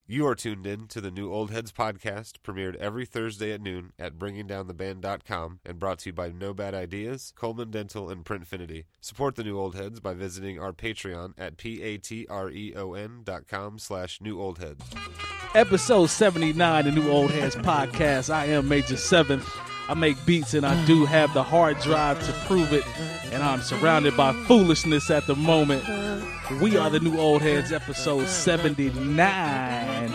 You are tuned in to the New Old Heads podcast, premiered every Thursday at noon at bringingdowntheband.com and brought to you by No Bad Ideas, Coleman Dental, and Printfinity. Support the New Old Heads by visiting our Patreon at patreon.com/newoldheads. Episode 79, the New Old Heads podcast. I am Major 7th. I make beats and I do have the hard drive to prove it. And I'm surrounded by foolishness at the moment. We are the New Old Heads, episode 79.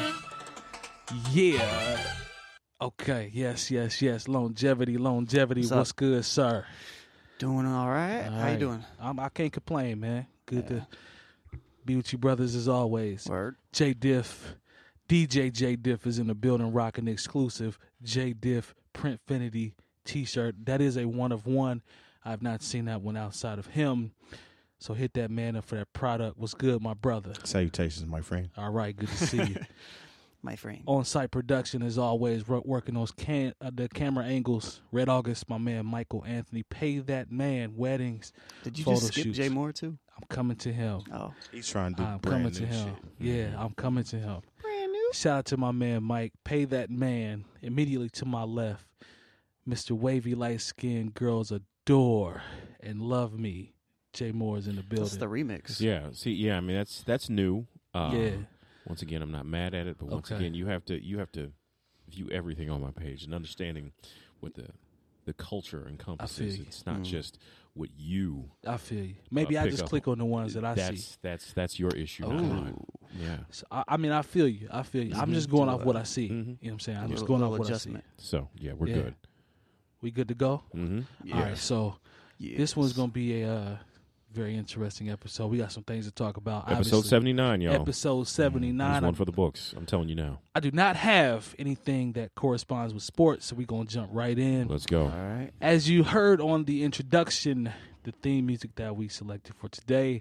Yeah. Okay, yes. Longevity. What's good, sir? Doing all right. How you doing? I can't complain, man. Good to be with you brothers as always. Word. J Diff, DJ J Diff is in the building rocking the exclusive J Diff Printfinity t-shirt. That is a one of one. I've not seen that one outside of him. So hit that man up for that product. What's good, my brother? Salutations, my friend. All right, good to see you. My friend. On-site production, as always, working those the camera angles. Red August, my man Michael Anthony. Pay that man. Weddings. Did you photo just skip shoots. Jay Moore too? I'm coming to him. Oh, He's trying to do I'm brand coming to new him. shit. Yeah, I'm coming to him. brand new. Shout out to my man Mike. Pay that man. Immediately to my left, Mr. Wavy light-skinned girls adore and love me. Jay Moore is in the building. That's the remix. Yeah. I mean that's new. Yeah. Once again, I'm not mad at it, but once Okay. again, you have to view everything on my page and understanding what the culture encompasses. you. It's not just what you. I feel you. Maybe I pick just up click on the ones that I see. That's your issue, not mine. Yeah. So, I mean, I feel you. I'm just going off what I see. You know what I'm saying? I'm just going off what I see. So yeah, we're Yeah. good. We good to go? Mm-hmm. All right, so Yes. this one's going to be a very interesting episode. We got some things to talk about. Episode obviously. 79, y'all. Episode 79. There's one for the books. I'm telling you now. I do not have anything that corresponds with sports, so we're going to jump right in. Let's go. All right. As you heard on the introduction, the theme music that we selected for today,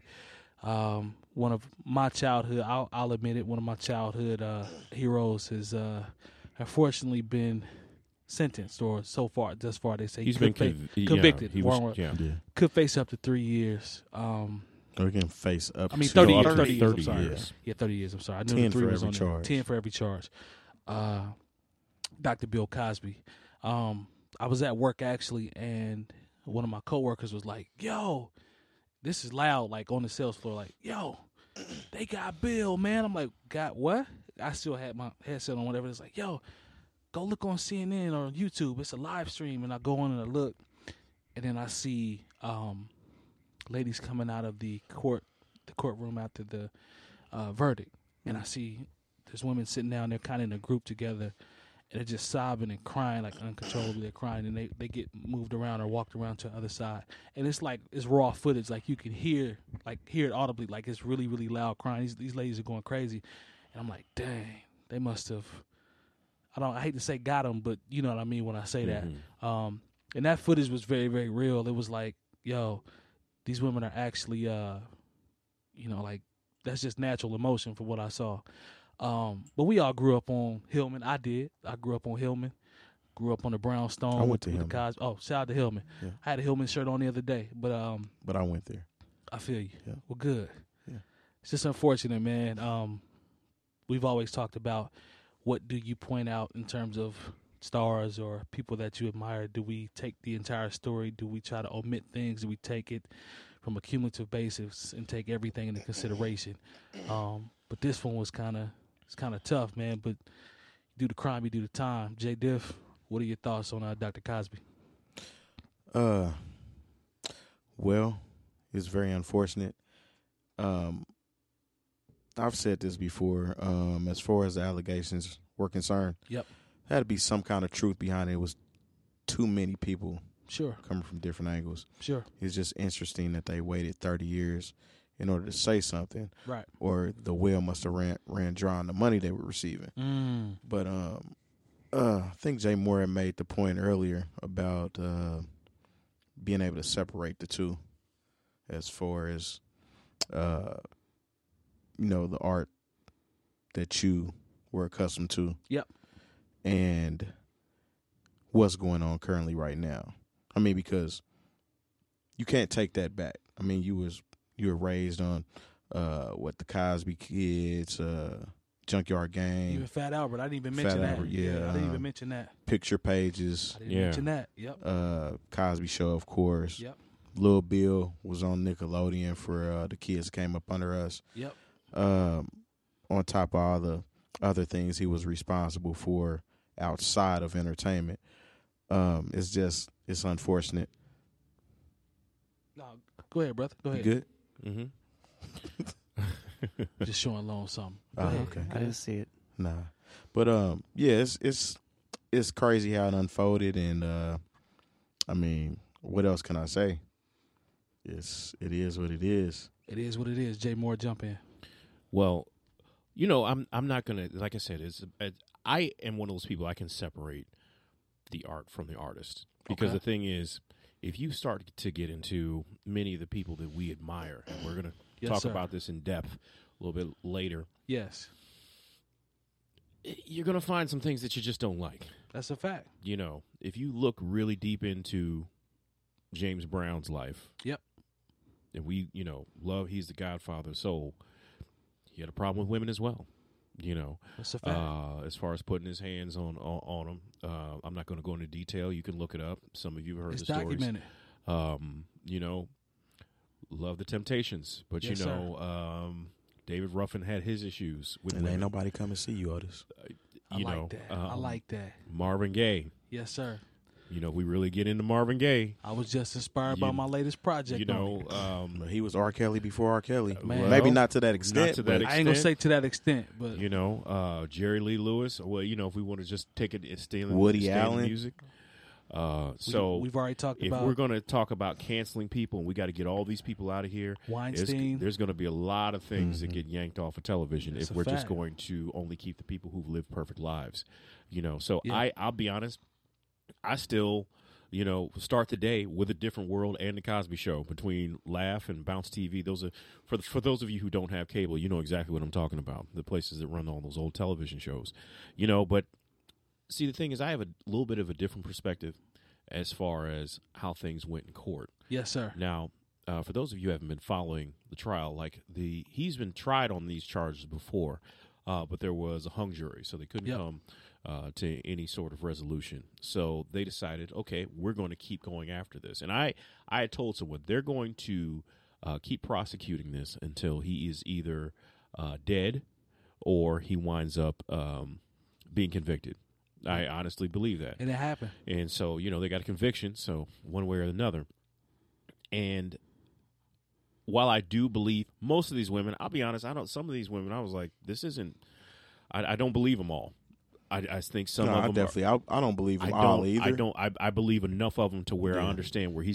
one of my childhood, I'll admit it, one of my childhood heroes has unfortunately been sentenced, or thus far they say He's could been convicted. He Wrong was, word. yeah. Could face up to 3 years. Or we can face up I mean, to 30 No, years. up to 30 years. I'm 30 sorry. years. Yeah, 30 years. I'm sorry. I knew 10 the 3 for was every on there. charge. 10 for every charge. Dr. Bill Cosby. I was at work actually, and one of my coworkers was like, "Yo, this is loud," like on the sales floor, like, "Yo, they got Bill, man." I'm like, "Got what?" I still had my headset on, whatever. It's like, "Yo, go look on CNN or YouTube. It's a live stream." And I go on and I look, and then I see ladies coming out of the courtroom after the verdict, and I see there's women sitting down there, kind of in a group together, and they're just sobbing and crying like uncontrollably. They're crying, and they get moved around or walked around to the other side, and it's like it's raw footage, like you can hear it audibly, like it's really really loud crying. These ladies are going crazy, and I'm like, dang, they must have. I hate to say got them, but you know what I mean when I say that. And that footage was very, very real. It was like, yo, these women are actually, like that's just natural emotion for what I saw. But we all grew up on Hillman. I did. I grew up on Hillman. Grew up on the Brownstone. I went to with the Hillman. Oh, shout out to Hillman. Yeah. I had a Hillman shirt on the other day, but But I went there. I feel you. Yeah. Well, good. Yeah. It's just unfortunate, man. We've always talked about what do you point out in terms of stars or people that you admire. Do we take the entire story? Do we try to omit things? Do we take it from a cumulative basis and take everything into consideration? But this one was kind of tough, man. But you do the crime, you do the time. J Diff, what are your thoughts on Dr. Cosby? Well, it's very unfortunate. I've said this before. As far as the allegations were concerned, Yep. had to be some kind of truth behind it. It was too many people Sure. coming from different angles. Sure. It's just interesting that they waited 30 years in order to say something, Right. or the well must have ran dry on the money they were receiving. But I think Jay Moore had made the point earlier about being able to separate the two, as far as the art that you were accustomed to. Yep. And what's going on currently right now. I mean, because you can't take that back. I mean, you were raised on the Cosby Kids, Junkyard Gang, Even Fat Albert. I didn't even Fat mention that. Albert, yeah, I didn't even mention that. Picture Pages, I didn't Yeah. mention that. Yep. Cosby Show, of course. Yep. Lil Bill was on Nickelodeon for the kids that came up under us. Yep. On top of all the other things he was responsible for outside of entertainment. It's unfortunate. No, go ahead, brother. Go You ahead. good? Mm-hmm. Just showing Lone something. Go Oh, ahead. okay. I didn't see it. Nah, but yeah, it's crazy how it unfolded, and I mean, what else can I say? It is what it is. It is what it is. Jay Moore, jump in. Well, you know, I'm not gonna, like I said, I am one of those people, I can separate the art from the artist, because Okay. the thing is, if you start to get into many of the people that we admire, and we're gonna Yes, talk sir. about this in depth a little bit later, Yes, you're gonna find some things that you just don't like. that's a fact. You know, if you look really deep into James Brown's life, Yep. and we, you know, he's the godfather of soul. He had a problem with women as well, you know. That's a fact. As far as putting his hands on them, I'm not going to go into detail. You can look it up. Some of you have heard It's the stories. documented. You know, love the Temptations, but Yes, you know, David Ruffin had his issues with And women. ain't nobody come and see you, Otis. I You like know, that. I like that. Marvin Gaye. Yes, sir. You know, we really get into Marvin Gaye. I was just inspired by You- my latest project. You know, But he was R. Kelly before R. Kelly. Man. Maybe Well, not to that extent. not to that but I ain't gonna extent. say to that extent, but you know, Jerry Lee Lewis. Well, you know, if we want to just take it, Woody Allen. music. So we've already talked if about we're going to talk about canceling people, and we got to get all these people out of here, Weinstein. there's going to be a lot of things that get yanked off of television It's if a we're just fact. going to only keep the people who've lived perfect lives. You know, so Yeah. I'll be honest, I still, you know, start the day with A Different World and The Cosby Show between Laugh and Bounce TV. Those are for those of you who don't have cable, you know exactly what I'm talking about. The places that run all those old television shows, you know. But see, the thing is, I have a little bit of a different perspective as far as how things went in court. yes, sir. Now, for those of you who haven't been following the trial, he's been tried on these charges before, but there was a hung jury, so they couldn't Yep. come to any sort of resolution. So they decided, okay, we're going to keep going after this. And I had told someone they're going to keep prosecuting this until he is either dead or he winds up being convicted. I honestly believe that. And it happened. And so, you know, they got a conviction, so one way or another. And while I do believe most of these women, I'll be honest, some of these women, I was like, this isn't, I don't believe them all. I think some no, of I them definitely, I don't believe them I all don't, either. I believe enough of them to where I Yeah. understand where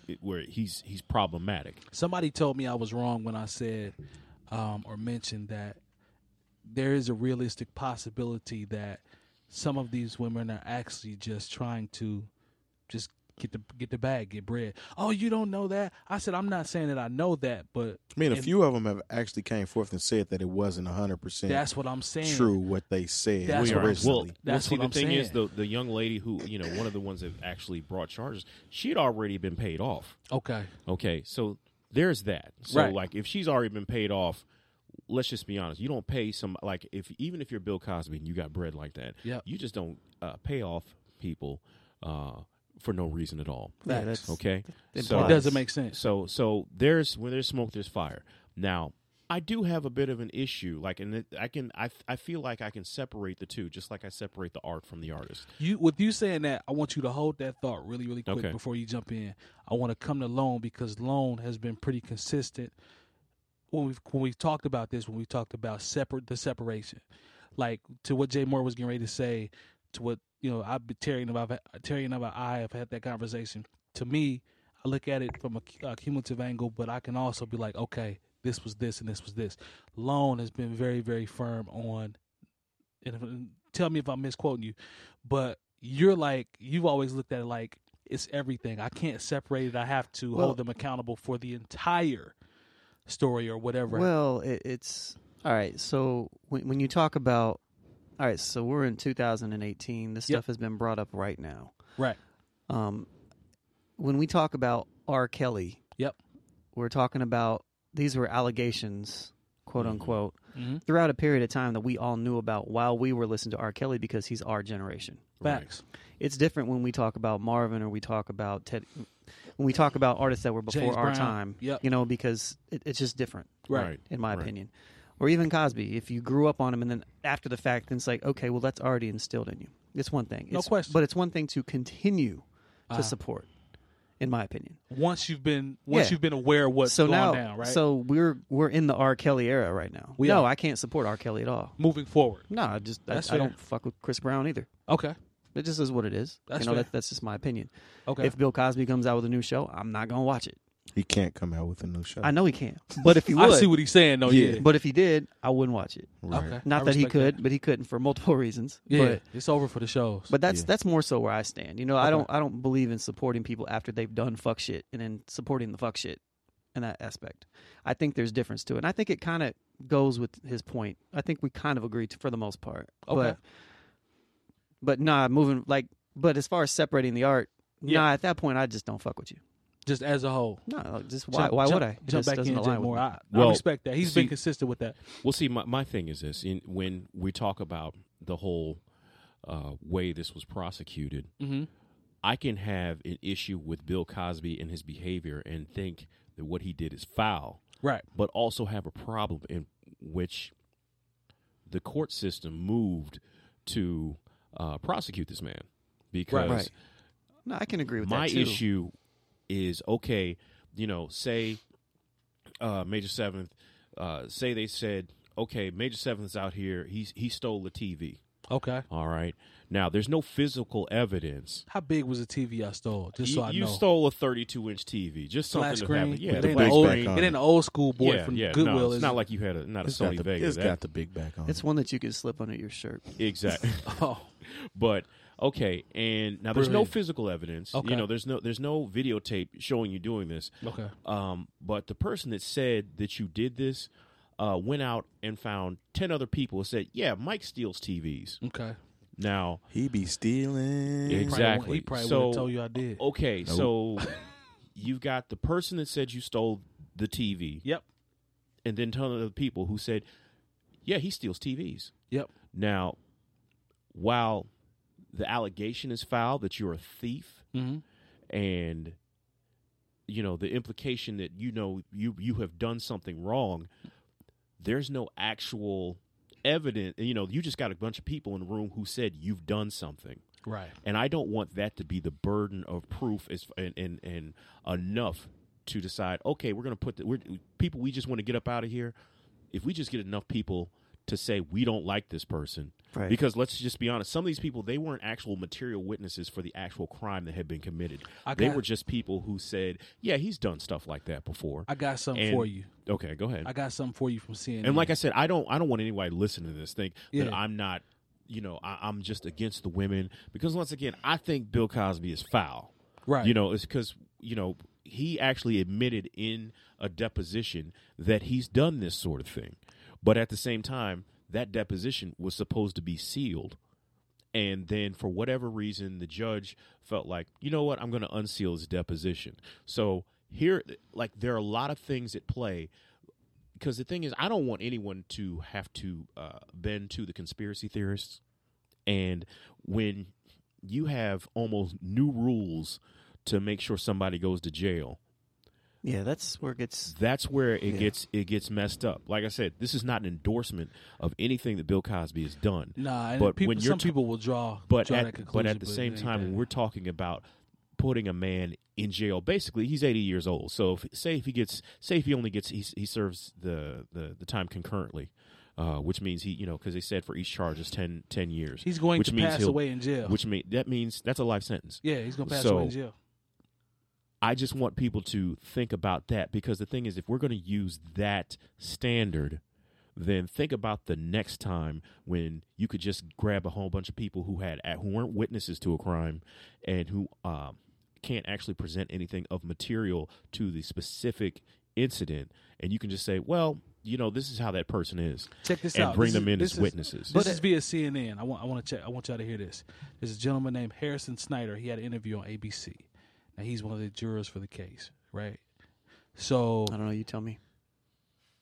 he's problematic. Somebody told me I was wrong when I said or mentioned that there is a realistic possibility that some of these women are actually just trying to just get the bag, get bread. Oh, you don't know that? I said, I'm not saying that I know that, but I mean, a and few of them have actually came forth and said that it wasn't 100% that's what I'm saying. true what they said That's what I'm- originally. That's see, what the I'm thing is, saying. the young lady who, you know, one of the ones that actually brought charges, she had already been paid off. Okay. Okay, so there's that. So, Right. like, if she's already been paid off, let's just be honest. You don't pay even if you're Bill Cosby and you got bread like that, Yep. you just don't pay off people for no reason at all. Yeah, Facts. that's Okay, It so It doesn't make sense. so when there's smoke, there's fire. Now, I do have a bit of an issue, I feel like I can separate the two, just like I separate the art from the artist. With you saying that, I want you to hold that thought really, really quick Okay. before you jump in. I want to come to Lone because Lone has been pretty consistent when we've talked about this. When we talked about the separation, like to what Jay Moore was getting ready to say, to what Terry and I have had that conversation. To me, I look at it from a cumulative angle, but I can also be like, okay, this was this and this was this. Lone has been very, very firm on, and tell me if I'm misquoting you, but you've always looked at it like it's everything. I can't separate it. I have to hold them accountable for the entire story or whatever. Well, it's all right. So when you talk about, all right, so we're in 2018. This Yep. stuff has been brought up right now. Right. When we talk about R. Kelly, Yep. we're talking about these were allegations quote unquote, Mm-hmm. throughout a period of time that we all knew about while we were listening to R. Kelly because he's our generation. Facts. It's different when we talk about Marvin or we talk about Ted. When we talk about artists that were before James our Brown. time, Yep. you know, because it's just different, Right. in my Right. opinion. Or even Cosby. If you grew up on him and then after the fact, then it's like, okay, well, that's already instilled in you. It's one thing. No question. But it's one thing to continue to support, in my opinion. Once you've been Yeah. aware of what's So going now, down, right? so we're in the R. Kelly era right now. We No, are. I can't support R. Kelly at all. Moving forward. No, I That's I fair. don't fuck with Chris Brown either. Okay. It just is what it is. That's you know, fair. that's just my opinion. Okay. If Bill Cosby comes out with a new show, I'm not gonna watch it. He can't come out with a new show. I know he can't, but if he would, I see what he's saying, though. Yeah. but if he did, I wouldn't watch it. Right. Okay. Not I that he respect could, but he couldn't for multiple reasons. Yeah. It's over for the shows. But that's Yeah. that's more so where I stand. You know, Okay. I don't believe in supporting people after they've done fuck shit and then supporting the fuck shit in that aspect. I think there's difference to it. And I think it kind of goes with his point. I think we kind of agree for the most part. Okay. But nah, but as far as separating the art, Yeah. nah, at that point I just don't fuck with you. just as a whole. No, just Jump- why jump- would I? It Jump just back doesn't in, align Jay with Moore. me. I Well, respect that. He's see- been consistent with that. Well, see, my thing is this: when we talk about the whole way this was prosecuted, Mm-hmm. I can have an issue with Bill Cosby and his behavior and think that what he did is foul, Right. but also have a problem in which the court system moved to prosecute this man because Right. No, I can agree with my that too. issue is okay. You know, say Major Seventh. Say they said, okay, Major Seventh's out here. He stole the TV. Okay. All right. Now, there's no physical evidence. How big was the TV I stole? Just so I You know. stole a 32-inch TV. Just Flat something screen. to happen. Yeah, It the ain't big an old, back screen. on it ain't an old school boy Yeah, from yeah. Goodwill. No, it's is not it? like you had not a It's got Sony the, Vega. it's That- got the big back on. It's one that you can slip under your shirt. exactly. Oh, But okay, and now there's no Brilliant. physical evidence. Okay. You know, there's no videotape showing you doing this. okay. But the person that said that you did this went out and found 10 other people and said, "Yeah, Mike steals TVs." Okay. Now, He be stealing. Exactly. He probably So- would have told you I did. okay, so you've got the person that said you stole the TV, Yep. and then 10 other people who said, "Yeah, he steals TVs." Yep. Now, while the allegation is foul that you're a thief, Mm-hmm. and you know the implication that you have done something wrong, there's no actual evidence. You know, you just got a bunch of people in the room who said you've done something, Right. and I don't want that to be the burden of proof and enough to decide, okay, we're going to put people we just want to get up out of here. If we just get enough people to say we don't like this person, Right. because let's just be honest, some of these people, they weren't actual material witnesses for the actual crime that had been committed. They were just people who said, yeah, he's done stuff like that before. I got something And- for you. Okay, go ahead. I got something for you from CNN. And like I said, I don't want anybody listening to this think Yeah. that I'm not, I'm just against the women, because once again, I think Bill Cosby is foul. right. You know, it's because, he actually admitted in a deposition that he's done this sort of thing. But at the same time, that deposition was supposed to be sealed. And then for whatever reason, the judge felt like, you know what, I'm going to unseal his deposition. So here, like, there are a lot of things at play. Because the thing is, I don't want anyone to have to bend to the conspiracy theorists. And when you have almost new rules to make sure somebody goes to jail, Yeah, that's where it gets. that's where it gets messed up. Like I said, this is not an endorsement of anything that Bill Cosby has done. Nah, and But people, when you're some people will draw But that at conclusion. the same it ain't time, that. when we're talking about putting a man in jail, basically he's 80 years old. So if he only gets he serves the time concurrently, which means because they said for each charge is 10 years. he's going which to means pass he'll- away in jail. Which means that's a life sentence. yeah, he's going to pass So- away in jail. I just want people to think about that, because the thing is, if we're going to use that standard, then think about the next time when you could just grab a whole bunch of people who weren't witnesses to a crime and who can't actually present anything of material to the specific incident, and you can just say, well, this is how that person is, Check this and out. bring This them is- in this as is- witnesses. This is via CNN. I want to check. I want y'all to hear this. There's a gentleman named Harrison Snyder. He had an interview on ABC. Now he's one of the jurors for the case, right? So I don't know. You tell me.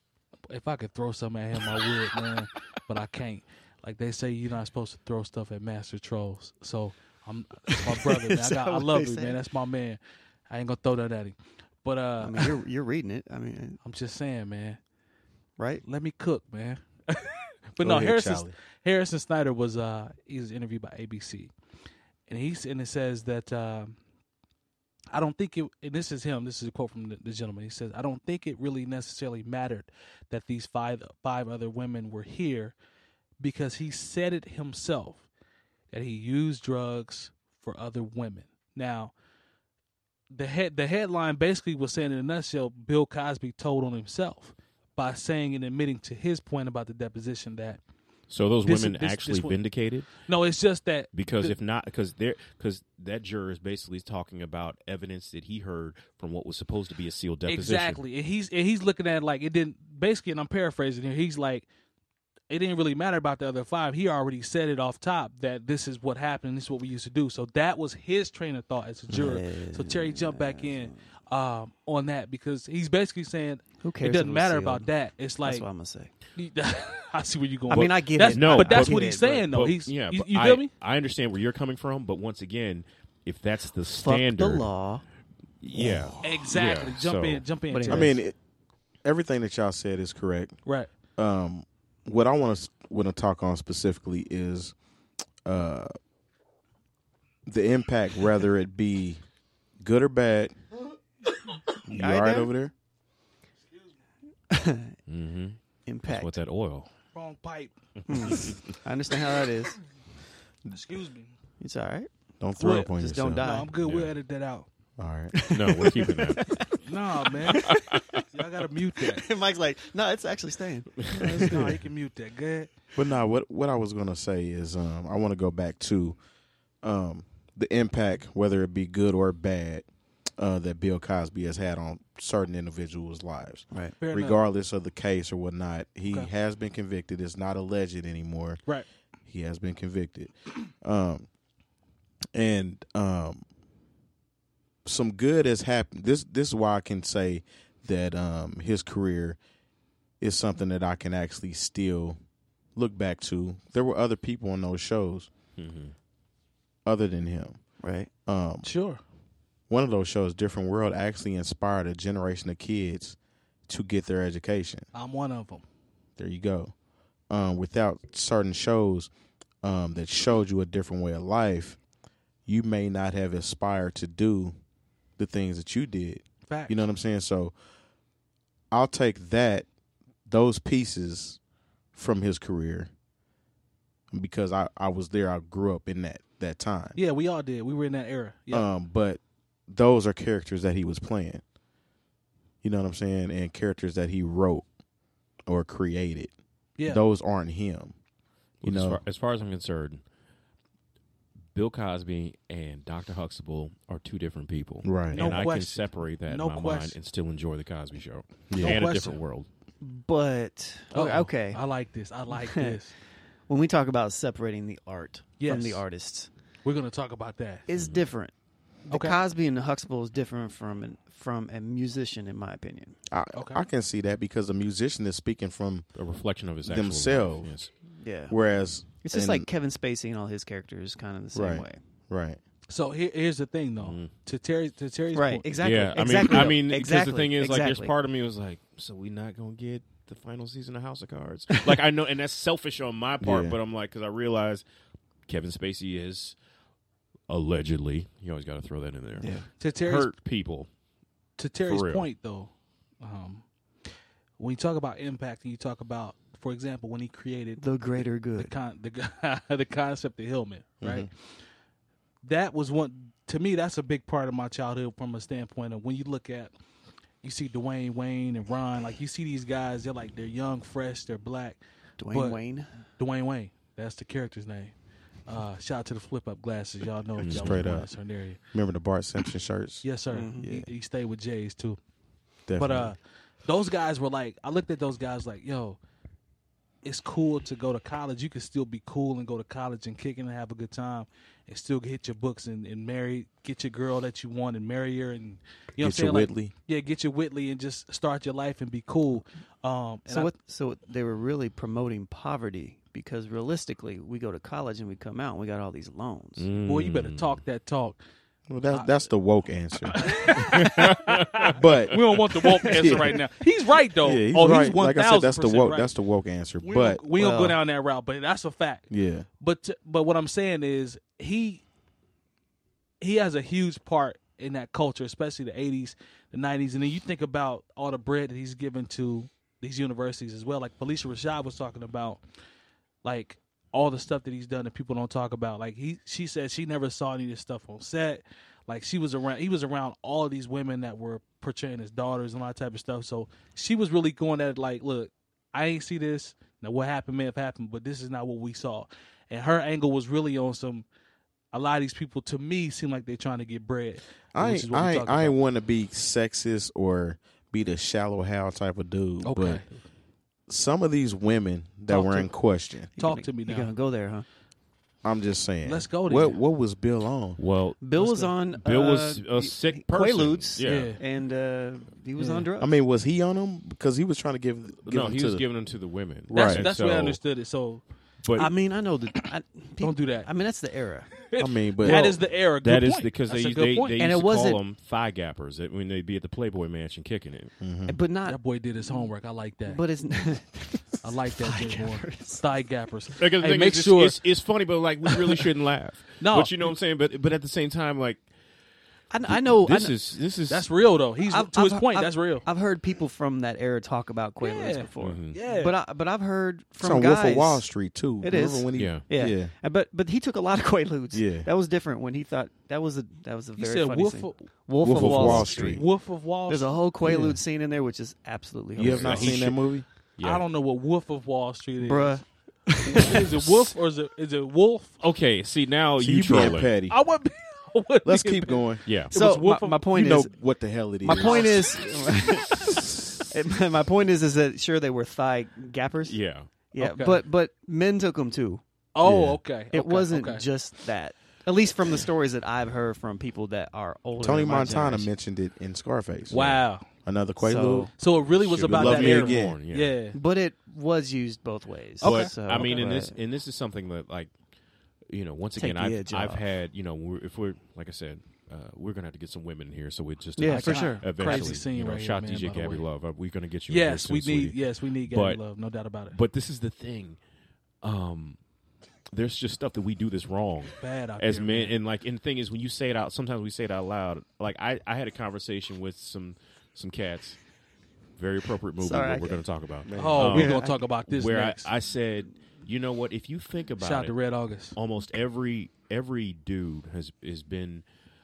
if I could throw something at him, I would, man. But I can't. Like they say, you're not supposed to throw stuff at Master Trolls. So it's my brother, man. I love him, man. That's my man. I ain't gonna throw that at him. But I mean, you're reading it. I mean, I'm just saying, man. Right? Let me cook, man. But Go no, ahead, Charlie. Harrison Snyder was he was interviewed by ABC, and it says that I don't think it. And this is him. This is a quote from the gentleman. He says, "I don't think it really necessarily mattered that these five other women were here, because he said it himself that he used drugs for other women." Now, the headline basically was saying in a nutshell, Bill Cosby told on himself by saying and admitting to his point about the deposition that. So those This- women this- actually this one- vindicated? No, it's just that Because if not, because that juror is basically talking about evidence that he heard from what was supposed to be a sealed deposition. exactly, and he's looking at it like it didn't. Basically, and I'm paraphrasing here. He's like, it didn't really matter about the other five. He already said it off top that this is what happened. This is what we used to do. So that was his train of thought as a juror. So Terry jumped back in on that because he's basically saying Who cares it doesn't if it was matter sealed? about that. It's like That's what I'm gonna say. I see where you're going. I mean, I get that's, it. No, but that's but- what he's saying though. But- He's yeah, you but feel me? I understand where you're coming from, but once again, if that's the Fuck standard, the law. yeah, Exactly. Yeah, Jump so- in. But Terry. I mean, everything that y'all said is correct. right. What I want to talk on specifically is the impact, whether it be good or bad. You all right over there? Mm-hmm. Impact. With that oil. Wrong pipe. I understand how that is. Excuse me. It's all right. Don't throw What? up on Just yourself. don't No, die. I'm good. We'll Yeah. edit that out. All right. No, we're keeping that. Nah, man. Y'all gotta mute that. Mike's like, no, it's actually staying. No, you can mute that. Go ahead. But no, what I was gonna say is I want to go back to the impact, whether it be good or bad, that Bill Cosby has had on certain individuals' lives. Right. Fair enough. Regardless of the case or whatnot, he Okay. has been convicted. It's not alleged anymore. Right. He has been convicted. And some good has happened. This is why I can say that his career is something that I can actually still look back to. There were other people on those shows Mm-hmm. other than him. Right. Sure. One of those shows, Different World, actually inspired a generation of kids to get their education. I'm one of them. There you go. Without certain shows that showed you a different way of life, you may not have aspired to do the things that you did. Fact. You know what I'm saying? So I'll take those pieces from his career because I was there. I grew up in that time. Yeah, we all did. We were in that era. Yeah. But those are characters that he was playing. You know what I'm saying? And characters that he wrote or created. yeah. Those aren't him. You know, As far as I'm concerned, Bill Cosby and Dr. Huxtable are two different people. right? No And I can question. separate that No in my mind question. and still enjoy the Cosby Show. Yeah. And No a different question. world. But Uh-oh. okay, I like this. I like this. when we talk about separating the art Yes. from the artists, We're gonna talk about that. it's different. The Okay. Cosby and the Huxtable is different from a musician, in my opinion. Okay. I can see that because a musician is speaking from A reflection of his actual Themselves. life, yes. Yeah. whereas It's just and- like Kevin Spacey and all his characters, kind of the same Right. way. right. So here's the thing, though. Mhm. To Terry's Right. point. Exactly. Yeah, Exactly. I mean, because exactly. the thing is, like, exactly. there's part of me was like, so we not gonna get the final season of House of Cards? Like, I know, and that's selfish on my part, Yeah. but I'm like, because I realize Kevin Spacey is allegedly, you always got to throw that in there, Yeah. To Terry's hurt people. to Terry's real. point, though, when you talk about impact and you talk about, for example, when he created The greater the good. the concept of Hillman, right? Mm-hmm. That was one to me. That's a big part of my childhood from a standpoint of when you look at, you see Dwayne Wayne and Ron, like you see these guys, they're young, fresh, they're black. Dwayne but- Wayne. Dwayne Wayne, that's the character's name. Shout out to the flip up glasses, y'all know if y'all Straight live in up. a certain area. Remember the Bart Simpson shirts? Yes, sir. Mhm. He stayed with Jays too. Definitely. But those guys were like, I looked at those guys like, yo, it's cool to go to college. You can still be cool and go to college and kick it and have a good time and still hit your books and marry, get your girl that you want and marry her and you know what I'm Get saying? your Like, Whitley. yeah, get your Whitley and just start your life and be cool. And So they were really promoting poverty because realistically, we go to college and we come out and we got all these loans. boy, you better talk that talk. Well, that's the woke answer. But We don't want the woke answer right now. He's right though. yeah, he's oh, right. he's 1,000% Like I said, that's the woke. right. That's the woke answer. we But don't, we don't go well- down that route, but that's a fact. yeah, But what I'm saying is he has a huge part in that culture, especially the 80s, the 90s, and then you think about all the bread that he's given to these universities as well. Like Felicia Rashad was talking about, like all the stuff that he's done that people don't talk about. Like she said she never saw any of this stuff on set. Like he was around all of these women that were portraying his daughters and all that type of stuff. So she was really going at it like, look, I ain't see this. Now what happened may have happened, but this is not what we saw. And her angle was really on some. A lot of these people, to me, seem like they're trying to get bread. I which is what we're talking ain't about. want to be sexist or be the shallow Hal type of dude. Okay, But some of these women that Talk were to in me. question, Talk to me You're now. gonna go there, huh? I'm just saying. Let's go What there. what was Bill on? Well, Bill Let's was go. on. Bill was a sick person. Quaaludes. Yeah. And he was Yeah. on drugs. I mean, was he on them? Because he was trying to give No, them he to was the- giving them to the women. Right. That's And the way I so- understood it. So But I mean, I know that. don't do that. I mean, that's the era. I mean, but That is the era. Good that is point. because That's they a good point. used And to it call wasn't- them thigh gappers when they'd be at the Playboy Mansion kicking it. But not. That boy did his homework. I like that. But it's. I like that Jay Moore. Thigh gappers. Because the Hey, thing make is, sure. it's funny, but like we really shouldn't laugh. No. But you know what I'm saying. But at the same time, like I know. this is That's real though. He's I've- to his I've- point. I've- that's real. I've heard people from that era talk about Quaaludes Yeah. before. Yeah. But I've heard it's from on Wolf guys. of Wall Street too. It Remember is. when he, Yeah. Yeah. But he took a lot of Quaaludes. Yeah. That was different when he thought that was a he very said funny Wolf scene. of, Wolf Wolf of of Wall, Wall Street. Street. Wolf of Wall. There's a whole Quaalude Yeah. scene in there, which is absolutely You have hilarious. not seen that movie? yeah. I don't know what Wolf of Wall Street is. Bruh. Is it Wolf or is it Wolf? Okay, see now So you you being trolling. petty. I wouldn't. Let's keep going. Yeah. It So was Wolf of- my point You know is, what the hell it is. my point is, my point is that sure they were thigh gappers. Yeah. Yeah, Okay. but men took them too. Oh, Yeah. okay. It okay, wasn't okay. just that. At least from the stories that I've heard from people that are older. Tony than my Montana generation. mentioned it in Scarface. Wow. Another Quaalude. So it really was Should about love that me era. again. Yeah. But it was used both ways. But So, I mean, but- and this is something that like, you know, once Take again, the edge I've off. had, you know, if we're like I said, we're gonna have to get some women in here, so we just Yeah, Like, for God, sure. eventually, Crazy scene you know, right here, shout man, DJ by the Gabby way. Love. We're gonna get you. in here Yes, soon, we sweetie. need. Yes, we need Gabby But- Love. No doubt about it. But this is the thing. There's just stuff that we do this wrong Bad out as there, men, man. and like, and the thing is, when you say it out, sometimes we say it out loud. Like I had a conversation with some cats. Very appropriate movie. Sorry, what I we're can't- going to talk about. Oh, we're Yeah, gonna talk about this where next. I said, you know what? If you think about Shout out it, to Red August. almost every dude has been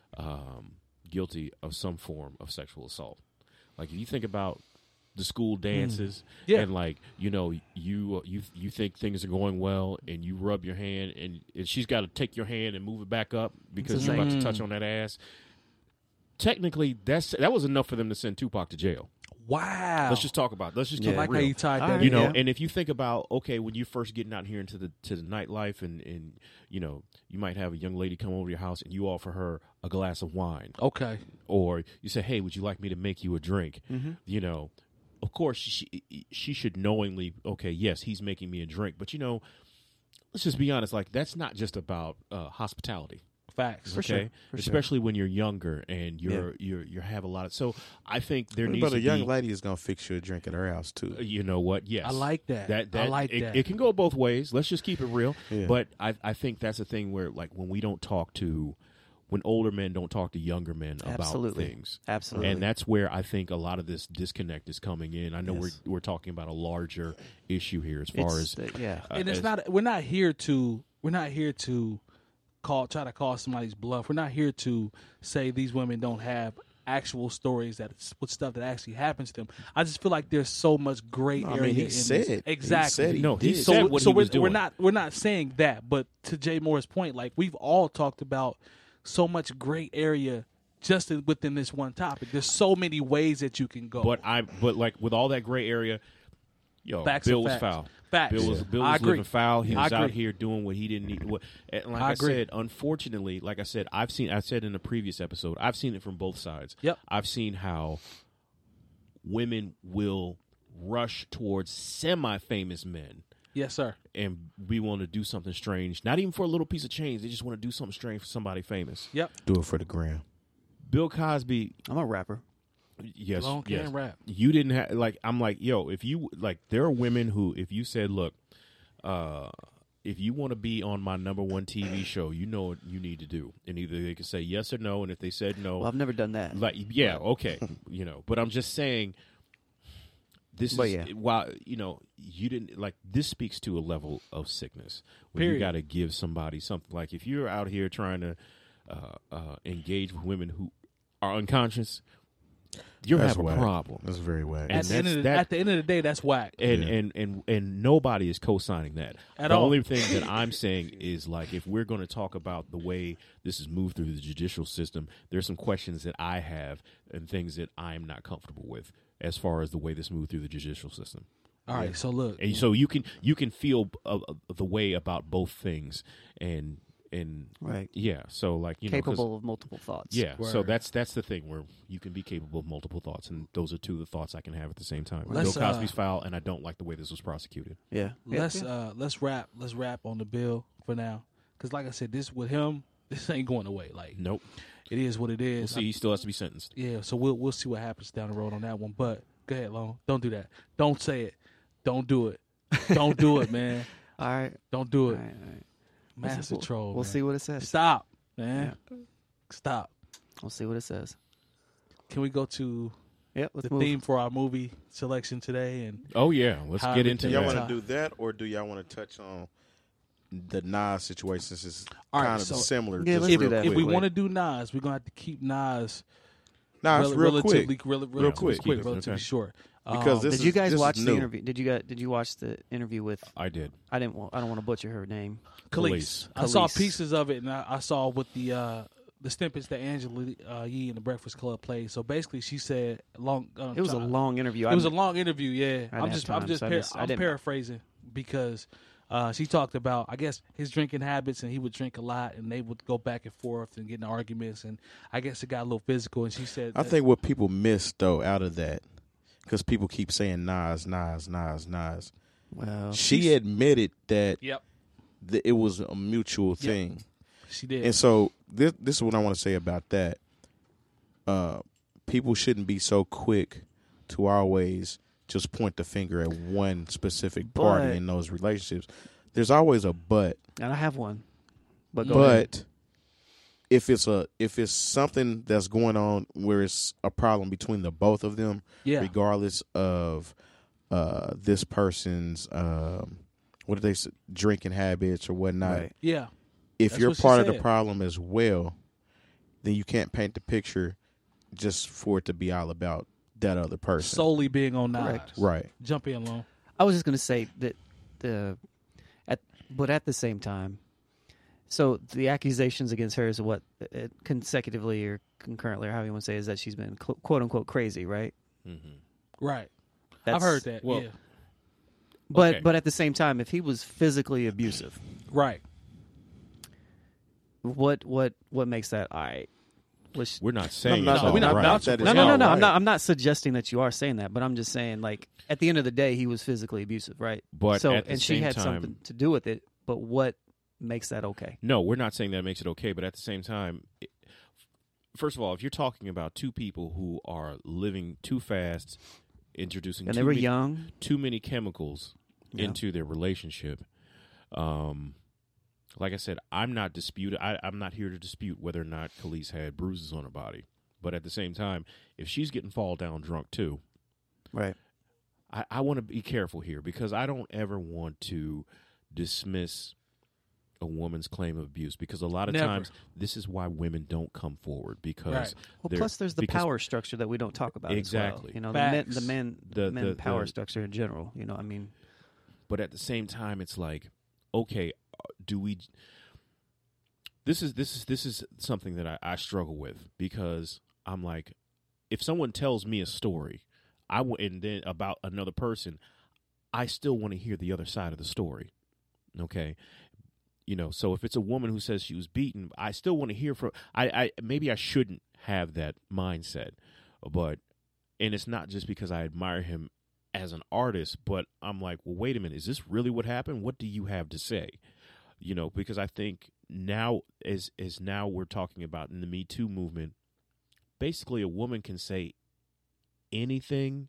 guilty of some form of sexual assault. Like if you think about the school dances, Yeah. and like you know you think things are going well, and you rub your hand, and she's got to take your hand and move it back up because It's you're about to insane. touch on that ass. Technically, that was enough for them to send Tupac to jail. Wow. Let's just talk about it. Let's just I keep like it how real. you tied All that. right, You in. know, Yeah. and if you think about, okay, when you're first getting out here into the nightlife, and you know, you might have a young lady come over to your house and you offer her a glass of wine, Okay. or you say, "Hey, would you like me to make you a drink?" Mm-hmm. You know, of course she should knowingly, okay, yes, he's making me a drink, but you know, let's just be honest, like that's not just about hospitality. Facts. For Okay, sure, for sure. especially when you're younger and you have a lot of. So I think there needs But to a young be. lady is gonna fix you a drink at her house too. You know what? Yes, I like that. That I like it, that. It can go both ways. Let's just keep it real. Yeah. But I think that's the thing where like when older men don't talk to younger men Absolutely. about things. Absolutely. And that's where I think a lot of this disconnect is coming in. I know Yes. we're talking about a larger issue here as far It's as yeah. And it's as- not. We're not here to try to call somebody's bluff. We're not here to say these women don't have actual stories with stuff that actually happens to them. I just feel like there's so much gray No, I area. mean, he in said- this. he Exactly. said he No, he did. said what he was doing. We're not saying that, but to Jay Moore's point, like we've all talked about so much gray area just within this one topic. There's so many ways that you can go. But like with all that gray area, Yo, Facts Bill are was facts. foul. Facts. Bill was I agree. living foul. He I was out agree. here doing what he didn't need. And like I I agree. said, unfortunately, like I said, I said in a previous episode, I've seen it from both sides. Yep. I've seen how women will rush towards semi-famous men Yes, sir. and we want to do something strange. Not even for a little piece of change. They just want to do something strange for somebody famous. Yep. Do it for the gram. Bill Cosby, I'm a rapper. yes, Long yes. can rap. You didn't have like. I'm like, yo, if you like, there are women who, if you said, look, if you want to be on my #1 TV show, you know what you need to do, and either they can say yes or no, and if they said no, Well, I've never done that. like, yeah, okay, But I'm just saying, this But is yeah. while you didn't like. This speaks to a level of sickness where you Period. got to give somebody something. Like if you're out here trying to engage with women who are unconscious, you That's have a whack. problem. That's very whack. And At the end of the day, that's whack. And nobody is co-signing that. At the all. only thing that I'm saying is, like, if we're going to talk about the way this is moved through the judicial system, there's some questions that I have and things that I'm not comfortable with as far as the way this moved through the judicial system. All right. So look. And so you can feel the way about both things, and Right. yeah. So like 'cause- Capable of multiple thoughts. yeah. So Word. that's the thing where you can be capable of multiple thoughts, and those are two of the thoughts I can have at the same time. Let's, Bill Cosby's foul, and I don't like the way this was prosecuted. Yeah. Let's Yeah. let's wrap on the bill for now, because like I said, this with him, this ain't going away. Like Nope. it is what it We'll is. see. He still has to be sentenced. Yeah, so we'll see what happens down the road on that one. But go ahead, Lone. Don't do that. Don't say it. Don't do it. Don't do it, man. All right. Don't do All it. right. All right. Master troll. We'll man. see what it says. Stop, man. Stop. We'll see what it says. Can we go to Yep. Let's the move. theme for our movie selection today? And Oh yeah, let's How get everything- into Do y'all that. want to do that, or do y'all want to touch on the Nas situation? Since it's All right, kind of so- similar. Yeah, just let's if, do real that. if we quick. want to do Nas, we're gonna have to keep Nas Nah, it's real relatively quick. relatively quick. relatively Okay. short. Because this Did you is- guys this watch is the new. interview? Did you watch the interview with? I did. I don't want to butcher her name. Khalees. I saw Khalees. pieces of it, and I saw with the snippets that Angela Yee and the Breakfast Club played. So basically, she said long. It was a long interview. It was a long interview. Yeah, I didn't have time, so I didn't- paraphrasing because she talked about, I guess, his drinking habits, and he would drink a lot, and they would go back and forth and get in arguments, and I guess it got a little physical. And she said, I think what people miss though out of that, because people keep saying Nas. Well, She admitted that "Yep, it was a mutual thing. she did." And so this is what I want to say about that. People shouldn't be so quick to always just point the finger at one specific party But- in those relationships. There's always a but. and I have one. But go ahead. But if it's something that's going on where it's a problem between the both of them, Yeah. regardless of this person's what did they say, drinking habits or whatnot. Right. yeah, If That's you're what she part of the said. problem as well, then you can't paint the picture just for it to be all about that other person. solely being on Nas. Correct. Right. Jump in, Lone. I was just going to say that but at the same time, so the accusations against her is what consecutively or concurrently, or however you want to say, is that she's been quote unquote crazy, right? Right. That's, I've heard that. well- yeah. But Okay. but at the same time, if he was physically abusive, Right. what makes that all right? Which, We're not saying No, it's no, all we're not right. vouching for no, it. no, no, Yeah, no. right. I'm not suggesting that you are saying that, but I'm just saying, like, at the end of the day, he was physically abusive, right? But so, at the and she same had time- something to do with it. But what makes that okay? No, we're not saying that makes it okay, but at the same time, first of all, if you're talking about two people who are living too fast, introducing And too they were many, young. too many chemicals Yeah. into their relationship, like I said, I'm not here to dispute whether or not Khalees had bruises on her body. But at the same time, if she's getting fall down drunk too, Right. I want to be careful here because I don't ever want to dismiss a woman's claim of abuse because a lot of Never. times this is why women don't come forward because Right. Well, they're- plus there's the because- power structure that we don't talk about. Exactly. As well. You know, Facts. the men The- power the- structure in general. You know, I mean, But at the same time, it's like, okay, do we? This is something that I struggle with because I'm like, if someone tells me a story, and then about another person, I still want to hear the other side of the story. Okay. So if it's a woman who says she was beaten, I still want to hear from. Maybe I shouldn't have that mindset, and it's not just because I admire him as an artist, but I'm like, well, wait a minute, is this really what happened? What do you have to say? Because I think now, as now we're talking about in the Me Too movement, basically a woman can say anything,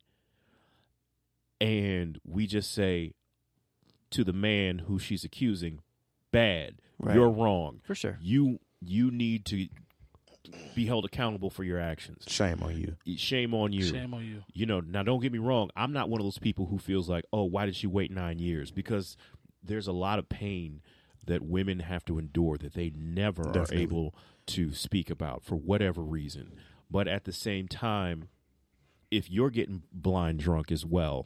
and we just say to the man who she's accusing, bad, Right. you're wrong. For sure. You need to be held accountable for your actions. Shame on you. Shame on you. Shame on you. Now don't get me wrong. I'm not one of those people who feels like, oh, why did she wait 9 years? Because there's a lot of pain that women have to endure that they never Definitely. are able to speak about for whatever reason. But at the same time, if you're getting blind drunk as well,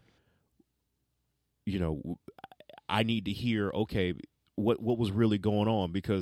I need to hear, okay, what was really going on? Because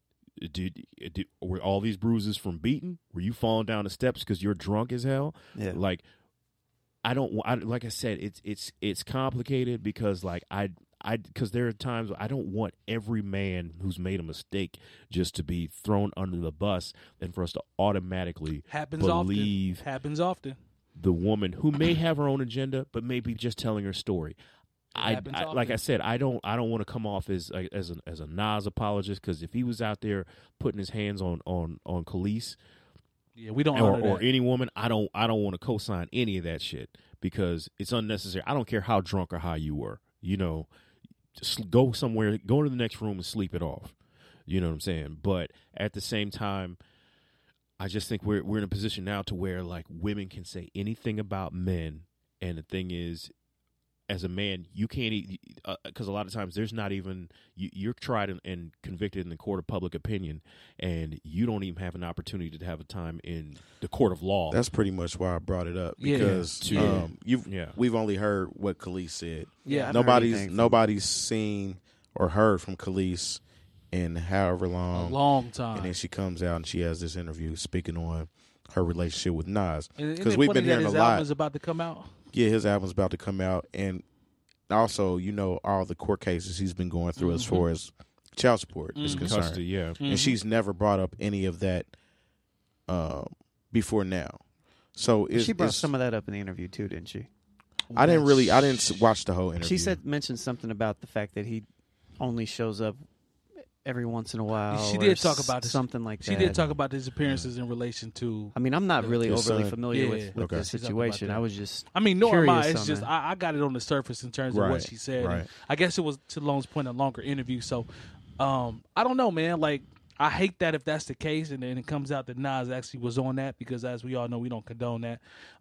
were all these bruises from beating? Were you falling down the steps because you're drunk as hell? Yeah. Like, like I said, it's complicated because because there are times I don't want every man who's made a mistake just to be thrown under the bus and for us to automatically Happens often. the woman who may have her own agenda but maybe just telling her story. Like I said, I don't want to come off as a Nas apologist, because if he was out there putting his hands on Khalees, yeah, we don't or any woman, I don't want to co-sign any of that shit because it's unnecessary. I don't care how drunk or high you were, just go somewhere, go to the next room and sleep it off. You know what I'm saying? But at the same time, I just think we're in a position now to where like women can say anything about men, and the thing is, as a man, you can't, because a lot of times there's not even, you're tried and convicted in the court of public opinion, and you don't even have an opportunity to have a time in the court of law. That's pretty much why I brought it up, Yeah. because we've only heard what Khalees said. Yeah, Nobody's seen or heard from Khalees in however a long. long time. And then she comes out and she has this interview speaking on her relationship with Nas, because we've been hearing a lot. Is about to come out. Yeah, his album's about to come out, and also, all the court cases he's been going through as far as child support is concerned. Custody, yeah. And she's never brought up any of that before now. So She brought some of that up in the interview too, didn't she? I didn't watch the whole interview. She mentioned something about the fact that he only shows up every once in a while. She or did talk about this. something like that. She did talk about his appearances in relation to. I mean, I'm not really his overly son. familiar Yeah. with Okay. the She talked situation. about that. I was just. I mean, nor am I. curious It's on just that. I got it on the surface in terms of what Right, she said. right. And I guess it was, to Lone's point, a longer interview. So I don't know, man. Like, I hate that if that's the case, and then it comes out that Nas actually was on that, because as we all know, we don't condone that.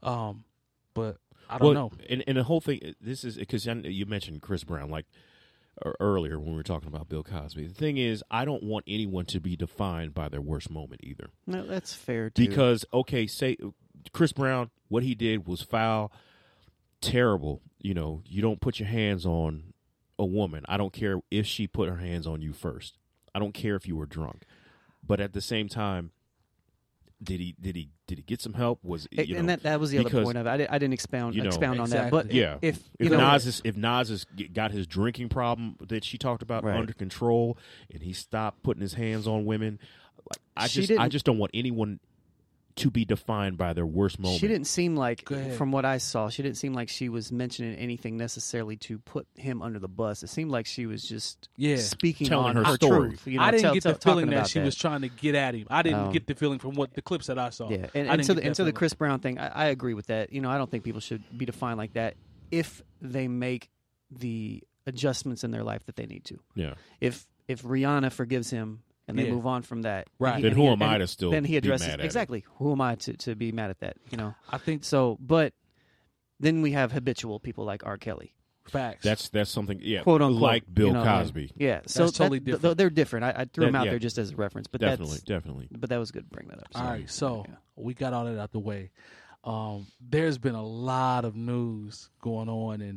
But I don't know. And the whole thing, this is because you mentioned Chris Brown, like earlier when we were talking about Bill Cosby. The thing is, I don't want anyone to be defined by their worst moment either. No, that's fair too. Because, okay, say Chris Brown, what he did was foul, terrible. You don't put your hands on a woman. I don't care if she put her hands on you first. I don't care if you were drunk. But at the same time, did he get some help? Was and that was the other point of it. I didn't expound on that. But yeah, if Nas has got his drinking problem that she talked about Right. under control, and he stopped putting his hands on women, I just don't want anyone to be defined by their worst moment. She didn't seem like, Go ahead. from what I saw, she didn't seem like she was mentioning anything necessarily to put him under the bus. It seemed like she was just speaking Telling on her her story. truth. You know, I didn't get the talking feeling that about she was trying to get at him. I didn't get the feeling from what the clips that I saw. Yeah, I and didn't to get that the feeling. Chris Brown thing, I agree with that. I don't think people should be defined like that if they make the adjustments in their life that they need to. Yeah. If Rihanna forgives him and they Yeah. move on from that, Right. Then who am I to still then he be addresses mad at it? exactly who am I to be mad at that? I think So, but then we have habitual people like R. Kelly, facts. That's something, yeah, quote unquote, like Bill Cosby. Yeah, so totally different. They're different. I threw them out yeah. there just as a reference, but Definitely. But that was good to bring that up. All right, so we got all that out the way. There's been a lot of news going on, and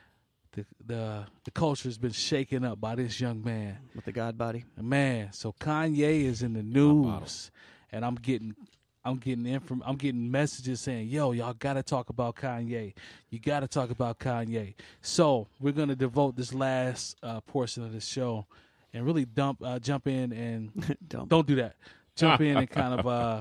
the culture's been shaken up by this young man. with the God body. Man, so Kanye is in the bottle. news, and I'm getting I'm getting messages saying, "Yo, y'all gotta talk about Kanye. You gotta talk about Kanye." So we're gonna devote this last portion of the show and really jump in and don't do that. Jump in and kind of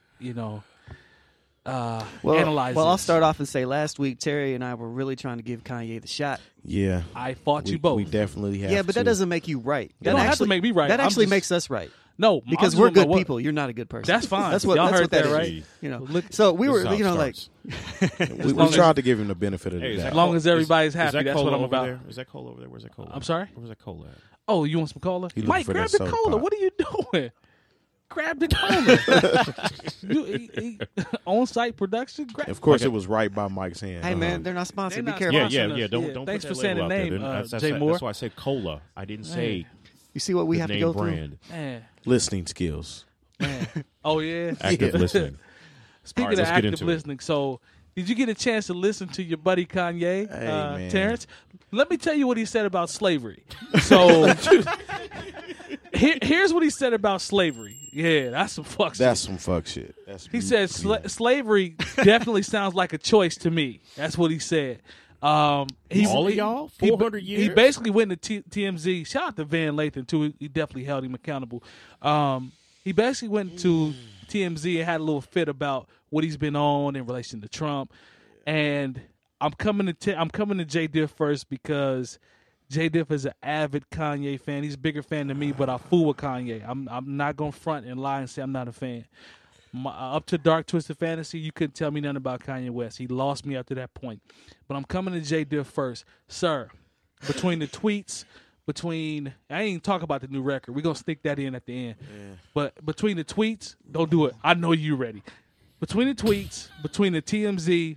analyze. Well, I'll this. start off and say last week Terry and I were really trying to give Kanye the shot. Yeah, I fought you both. We definitely have. Yeah, but to. that doesn't make you right. You don't have to make me right. That I'm actually just- makes us right. No, Because I'm we're just gonna good know people. You're not a good person. That's fine. That's what Y'all that's heard what that that, is. right? You know. Look, So we This were, is how it like, starts. We long as- tried to give him the benefit of the Hey, is doubt. that As long cola- as everybody's is happy, that that's cola what I'm over about. There? Is that cola over there? Where's that cola? I'm sorry? Where's that cola at? Oh, you want some cola? He looking Mike, for grab that the soda cola. pop. What are you doing? Grab the cola. On-site production. Grab. Of course, it was right by Mike's hand. hey man, they're not sponsored. They're Be not careful. Yeah. sponsoring us. Don't Thanks put for that saying the label out there. name, That's Jay Moore. That's why I said cola. I didn't say You see what we the have to name go brand. Man, Listening skills. man. Oh yeah. Active listening. Speaking All right, of let's get active into it. listening, so did you get a chance to listen to your buddy Kanye, Hey, man. Terrence? Let me tell you what he said about slavery. So here's what he said about slavery. Yeah, that's some fuck shit. That's some fuck shit. He said slavery definitely sounds like a choice to me. That's what he said. All of y'all? 400 years? He basically went to TMZ. Shout out to Van Lathan, too. He definitely held him accountable. He basically went to TMZ and had a little fit about what he's been on in relation to Trump. And I'm coming to J Diff first because J Diff is an avid Kanye fan. He's a bigger fan than me, but I fool with Kanye. I'm not going to front and lie and say I'm not a fan. Up to Dark Twisted Fantasy, you couldn't tell me nothing about Kanye West. He lost me up to that point. But I'm coming to J Diff first. Sir, between the tweets, I ain't even talk about the new record. We're going to stick that in at the end. Yeah. But between the tweets, don't do it. I know you ready. Between the tweets, between the TMZ,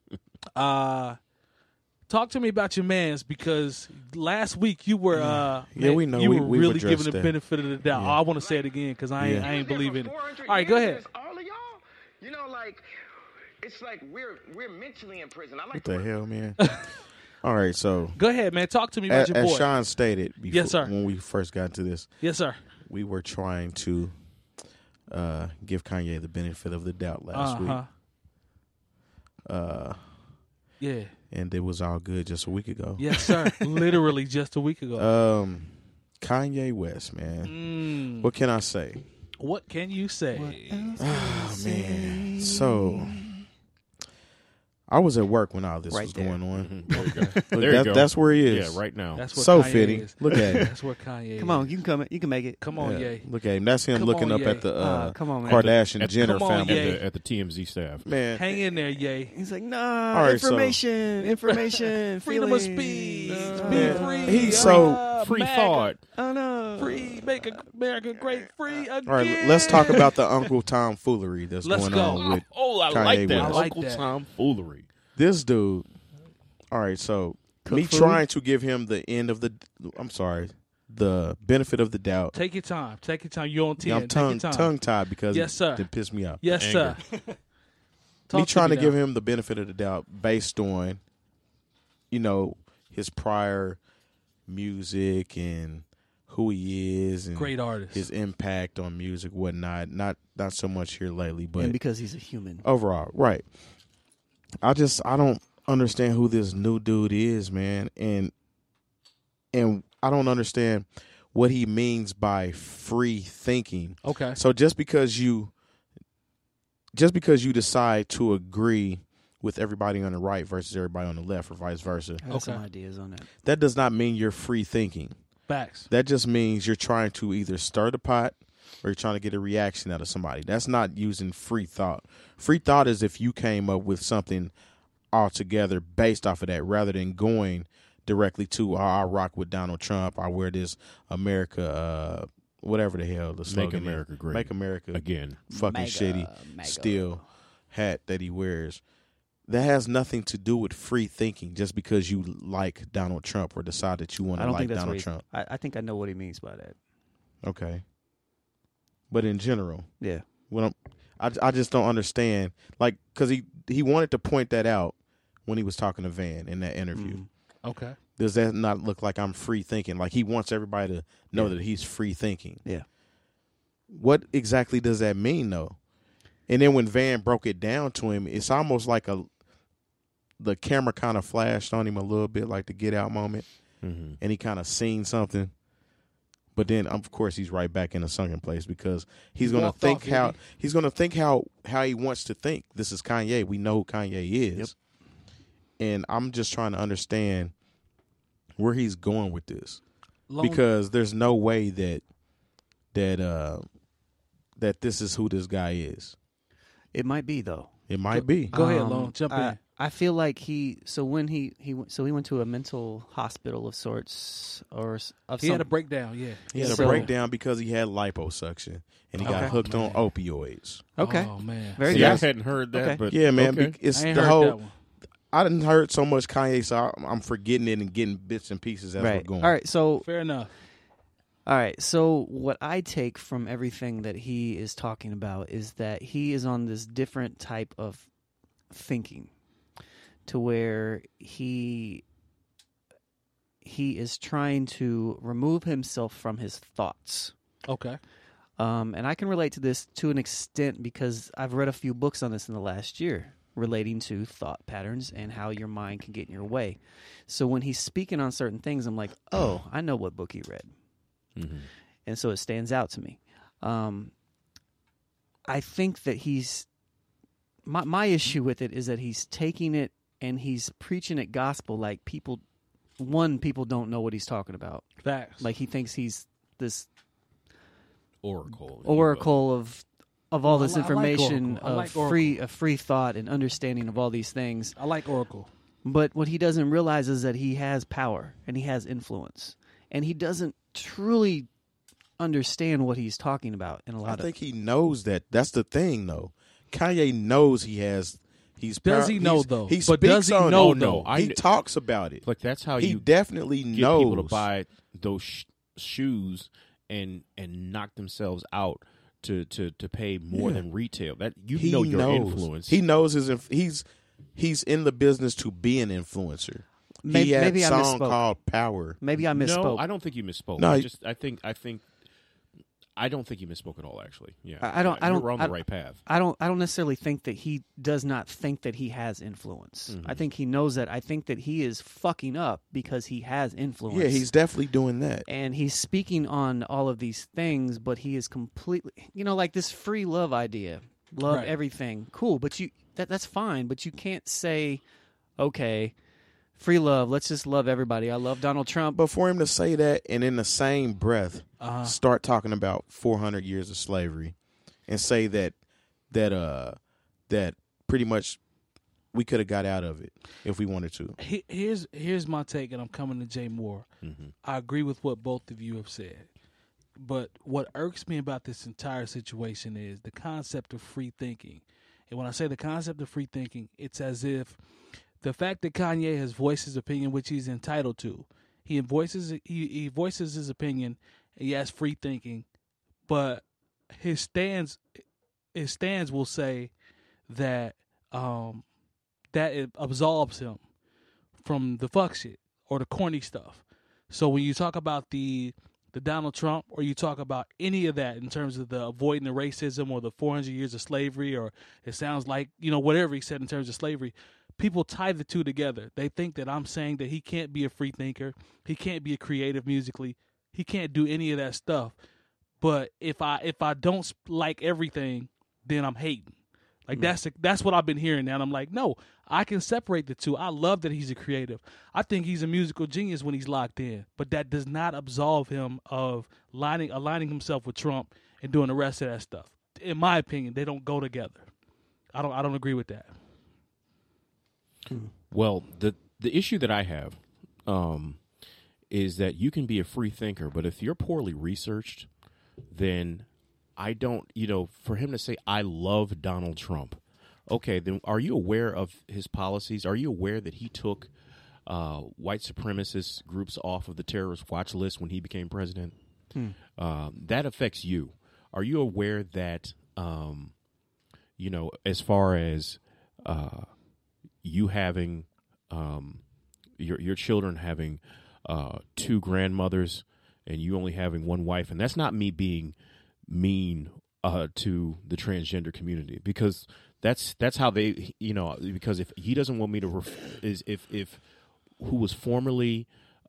talk to me about your mans because last week you were we know. you were We've really addressed giving the that. benefit of the doubt. Yeah. I want to say it again because I ain't believing it. 400 All right, go years ahead. is all of y'all, you know, like it's like we're mentally in prison. I like What to the hell, man? All right, so Go ahead, man. Talk to me about as, your boy. Sean stated before, Yes, sir. when we first got into this, Yes, sir. we were trying to give Kanye the benefit of the doubt last week. Yeah. And it was all good just a week ago. Yes, sir. Literally just a week ago. Kanye West, man. What can I say? What can you say? Oh, man. So, I was at work when all this Right was there. going on. There you go. Look, There you go. That's where he is. Yeah, right now. That's what So Kanye fitting. is. Look at him. That's what Kanye Come is. on, you can come. You can make it. Come on, Yeah, Ye. look at him. That's him Come looking on, up at Ye. the Come on, man. Kardashian At the- Jenner Come on, family. Ye. At the TMZ staff. Man, Hang in there, Ye. He's like, nah, right, so- information, Freedom of feelings. speech. No. Be Man, free. he's so- Free MAGA. thought. Oh no, Free. Make America great. Free again. all right, let's talk about the Uncle Tom foolery that's Let's going go. on with Oh, I Kanye like that. West. I like Uncle that. Tom foolery. this dude. All right, so me food? trying to give him the benefit of the doubt. Take your time. Take your time. You're on 10. I'm Take your time. tongue tied because Yes, sir. it pissed me off. Yes, sir. Me trying to now. give him the benefit of the doubt based on, his prior music and who he is and Great artist. his impact on music, whatnot. Not so much here lately, but and because he's a human. overall, right. I don't understand who this new dude is, man, and I don't understand what he means by free thinking. Okay. So just because you decide to agree with everybody on the right versus everybody on the left or vice versa, I have some Okay. ideas on that. that does not mean you're free thinking. Facts. That just means you're trying to either stir the pot or you're trying to get a reaction out of somebody. That's not using free thought. Free thought is if you came up with something altogether based off of that rather than going directly to, I rock with Donald Trump, I wear this America, whatever the hell the slogan is. America great. Make America Again. fucking Mega, shitty mega. steel hat that he wears. That has nothing to do with free thinking just because you like Donald Trump or decide that you want I to don't like think that's Donald what Trump. I think I know what he means by that. Okay. But in general, Yeah. when I just don't understand, like, because he wanted to point that out when he was talking to Van in that interview. Mhm. Okay. Does that not look like I'm free thinking? Like he wants everybody to know that he's free thinking. Yeah. What exactly does that mean, though? And then when Van broke it down to him, it's almost like the camera kind of flashed on him a little bit, like the Get Out moment, Mm-hmm. and he kind of seen something. But then, of course, he's right back in a sunken place because he's going to walked think off, how didn't he's going to think how he wants to think. This is Kanye. We know who Kanye is, and I'm just trying to understand where he's going with this because there's no way that this is who this guy is. It might be though. It might be. Go ahead, Lone. Jump in. I feel like he went to a mental hospital of sorts He had a breakdown. Yeah, He had a So- breakdown because he had liposuction and he got Okay. hooked on opioids. Okay. Oh man. Very See, good. I hadn't heard that, Okay. but Yeah, man. okay. It's I ain't the heard whole. that one. I didn't heard so much Kanye, so I'm forgetting it and getting bits and pieces as we're Right. going. All right. So Fair enough. All right. So what I take from everything that he is talking about is that he is on this different type of thinking, to where he is trying to remove himself from his thoughts. Okay. And I can relate to this to an extent because I've read a few books on this in the last year relating to thought patterns and how your mind can get in your way. So when he's speaking on certain things, I'm like, oh, I know what book he read. Mm-hmm. And so it stands out to me. I think that my issue with it is that he's taking it and he's preaching it gospel like people don't know what he's talking about. Facts. Like he thinks he's this Oracle. of all this I like information Oracle. I like of free thought and understanding of all these things. I like Oracle. But what he doesn't realize is that he has power and he has influence, and he doesn't truly understand what he's talking about in a lot I of. think he knows that. That's the thing, though. Kanye knows he has. Does he know, though? He But speaks does he on know, it. though? He talks about it. Like that's how He you definitely get knows. people to buy those shoes and knock themselves out to pay more than retail. That He know your knows. influence. He knows he's in the business to be an influencer. He had Maybe a I song misspoke. called Power. Maybe I misspoke. No, I don't think you misspoke. No, I don't think you misspoke at all. Actually, yeah, I don't- You're on the right path. I don't necessarily think that he does not think that he has influence. Mm-hmm. I think he knows that. I think that he is fucking up because he has influence. Yeah, he's definitely doing that. and he's speaking on all of these things, but he is completely, like this free love idea, love Right. everything, cool. But that's fine. But you can't say, okay, free love, let's just love everybody. I love Donald Trump. But for him to say that and in the same breath Uh-huh. start talking about 400 years of slavery and say that pretty much we could have got out of it if we wanted to. Here's my take, and I'm coming to Jay Moore. Mm-hmm. I agree with what both of you have said. But what irks me about this entire situation is the concept of free thinking. And when I say the concept of free thinking, it's as if the fact that Kanye has voiced his opinion, which he's entitled to, he voices his opinion, and he has free thinking, but his stands will say that that it absolves him from the fuck shit or the corny stuff. So when you talk about the Donald Trump, or you talk about any of that in terms of the avoiding the racism or the 400 years of slavery, or it sounds like, whatever he said in terms of slavery, people tie the two together. They think that I'm saying that he can't be a free thinker, he can't be a creative musically, he can't do any of that stuff. But if I don't like everything, then I'm hating. Like that's what I've been hearing now. And I'm like, no, I can separate the two. I love that he's a creative. I think he's a musical genius when he's locked in. But that does not absolve him of aligning himself with Trump and doing the rest of that stuff. In my opinion, they don't go together. I don't agree with that. Well, the issue that I have is that you can be a free thinker, but if you're poorly researched, then I don't, for him to say, I love Donald Trump. Okay, then are you aware of his policies? Are you aware that he took white supremacist groups off of the terrorist watch list when he became president? That affects you. Are you aware that, as far as you having your children having two grandmothers and you only having one wife, and that's not me being mean to the transgender community, because that's how they, because if he doesn't want me to if who was formerly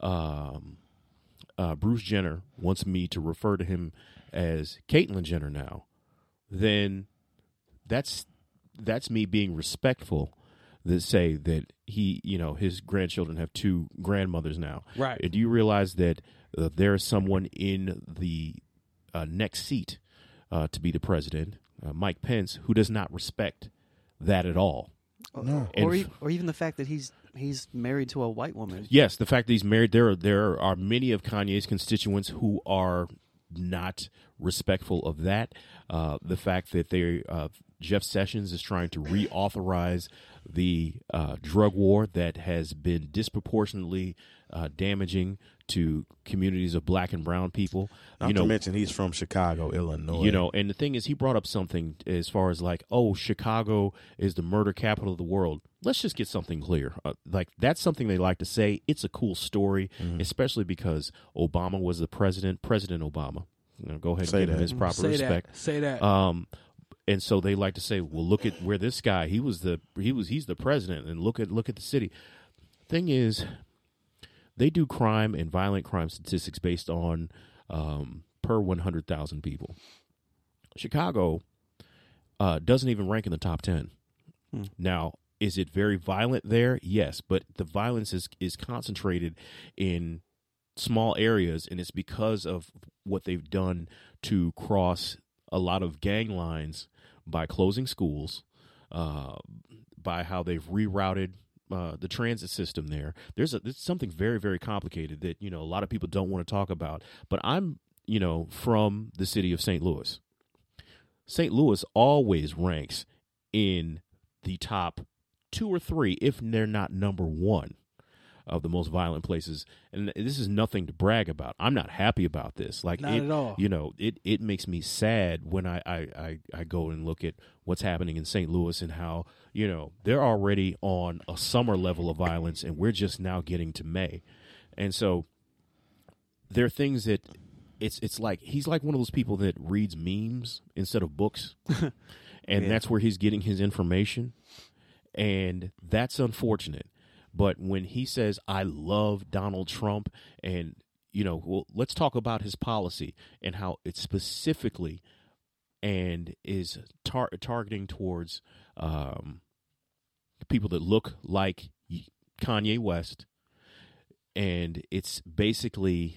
Bruce Jenner wants me to refer to him as Caitlyn Jenner now, then that's me being respectful. That say that he, his grandchildren have 2 grandmothers now. Right. Do you realize that there is someone in the next seat to be the president, Mike Pence, who does not respect that at all? No. Or even the fact that he's married to a white woman. Yes, the fact that he's married. There are many of Kanye's constituents who are not respectful of that. The fact that Jeff Sessions is trying to reauthorize the drug war that has been disproportionately damaging to communities of black and brown people. Not to mention he's from Chicago, Illinois. And the thing is, he brought up something as far as Chicago is the murder capital of the world. Let's just get something clear. That's something they like to say. It's a cool story, especially because Obama was the president, President Obama. Go ahead and give him his proper respect. Say that. And so they like to say, well, look at where this guy, he's the president, and look at the city. Thing is, they do crime and violent crime statistics based on per 100,000 people. Chicago doesn't even rank in the top 10. Now, is it very violent there? Yes, but the violence is concentrated in small areas, and it's because of what they've done to cross a lot of gang lines by closing schools, by how they've rerouted the transit system there. There's something very, very complicated that, a lot of people don't want to talk about. But I'm, from the city of St. Louis. St. Louis always ranks in the top 2 or 3, if they're not number 1. Of the most violent places, and this is nothing to brag about. I'm not happy about this. Not at all. It makes me sad when I go and look at what's happening in St. Louis and how they're already on a summer level of violence, and we're just now getting to May, and so there are things that it's like he's like one of those people that reads memes instead of books, and that's where he's getting his information, and that's unfortunate. But when he says, I love Donald Trump, and, let's talk about his policy and how it specifically and is targeting towards people that look like Kanye West. And it's basically,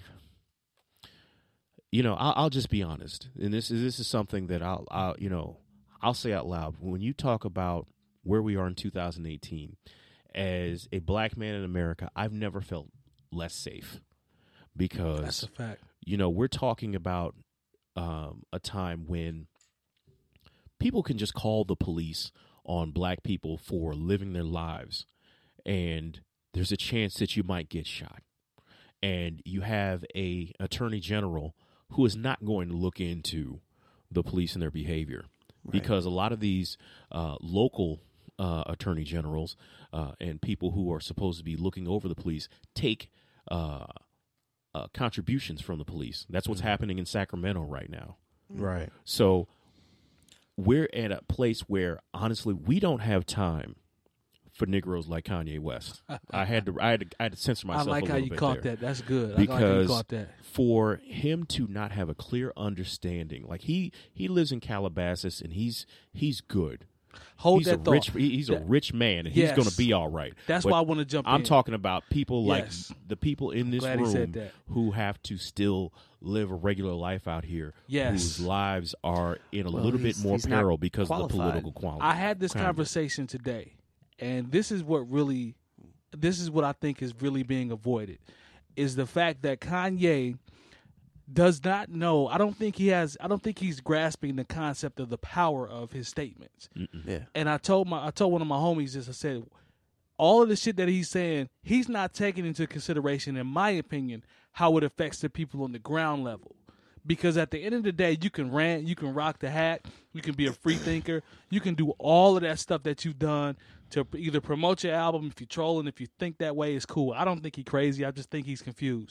I'll just be honest. And this is something that I'll say out loud. When you talk about where we are in 2018, as a black man in America, I've never felt less safe, because that's a fact. We're talking about a time when people can just call the police on black people for living their lives, and there's a chance that you might get shot. And you have a attorney general who is not going to look into the police and their behavior, because a lot of these local attorney generals and people who are supposed to be looking over the police take contributions from the police. That's what's happening in Sacramento right now. Right. So we're at a place where, honestly, we don't have time for Negroes like Kanye West. I had to censor myself. I like how you caught that. That's good. I like how you caught that. For him to not have a clear understanding, like he lives in Calabasas and he's good. He's that thought. He's a rich man, and he's going to be all right. That's why I want to jump in. I'm talking about people like the people in this room that. who have to still live a regular life out here, whose lives are in a little bit more peril because of the political quality. I had this conversation today, and this is what I think is really being avoided, is the fact that Kanye does not know. I don't think he's grasping the concept of the power of his statements. Yeah. And I told one of my homies this. I said, all of the shit that he's saying, he's not taking into consideration, in my opinion, how it affects the people on the ground level. Because at the end of the day, you can rant, you can rock the hat, you can be a free thinker, you can do all of that stuff that you've done to either promote your album. If you're trolling, if you think that way, it's cool. I don't think he's crazy. I just think he's confused.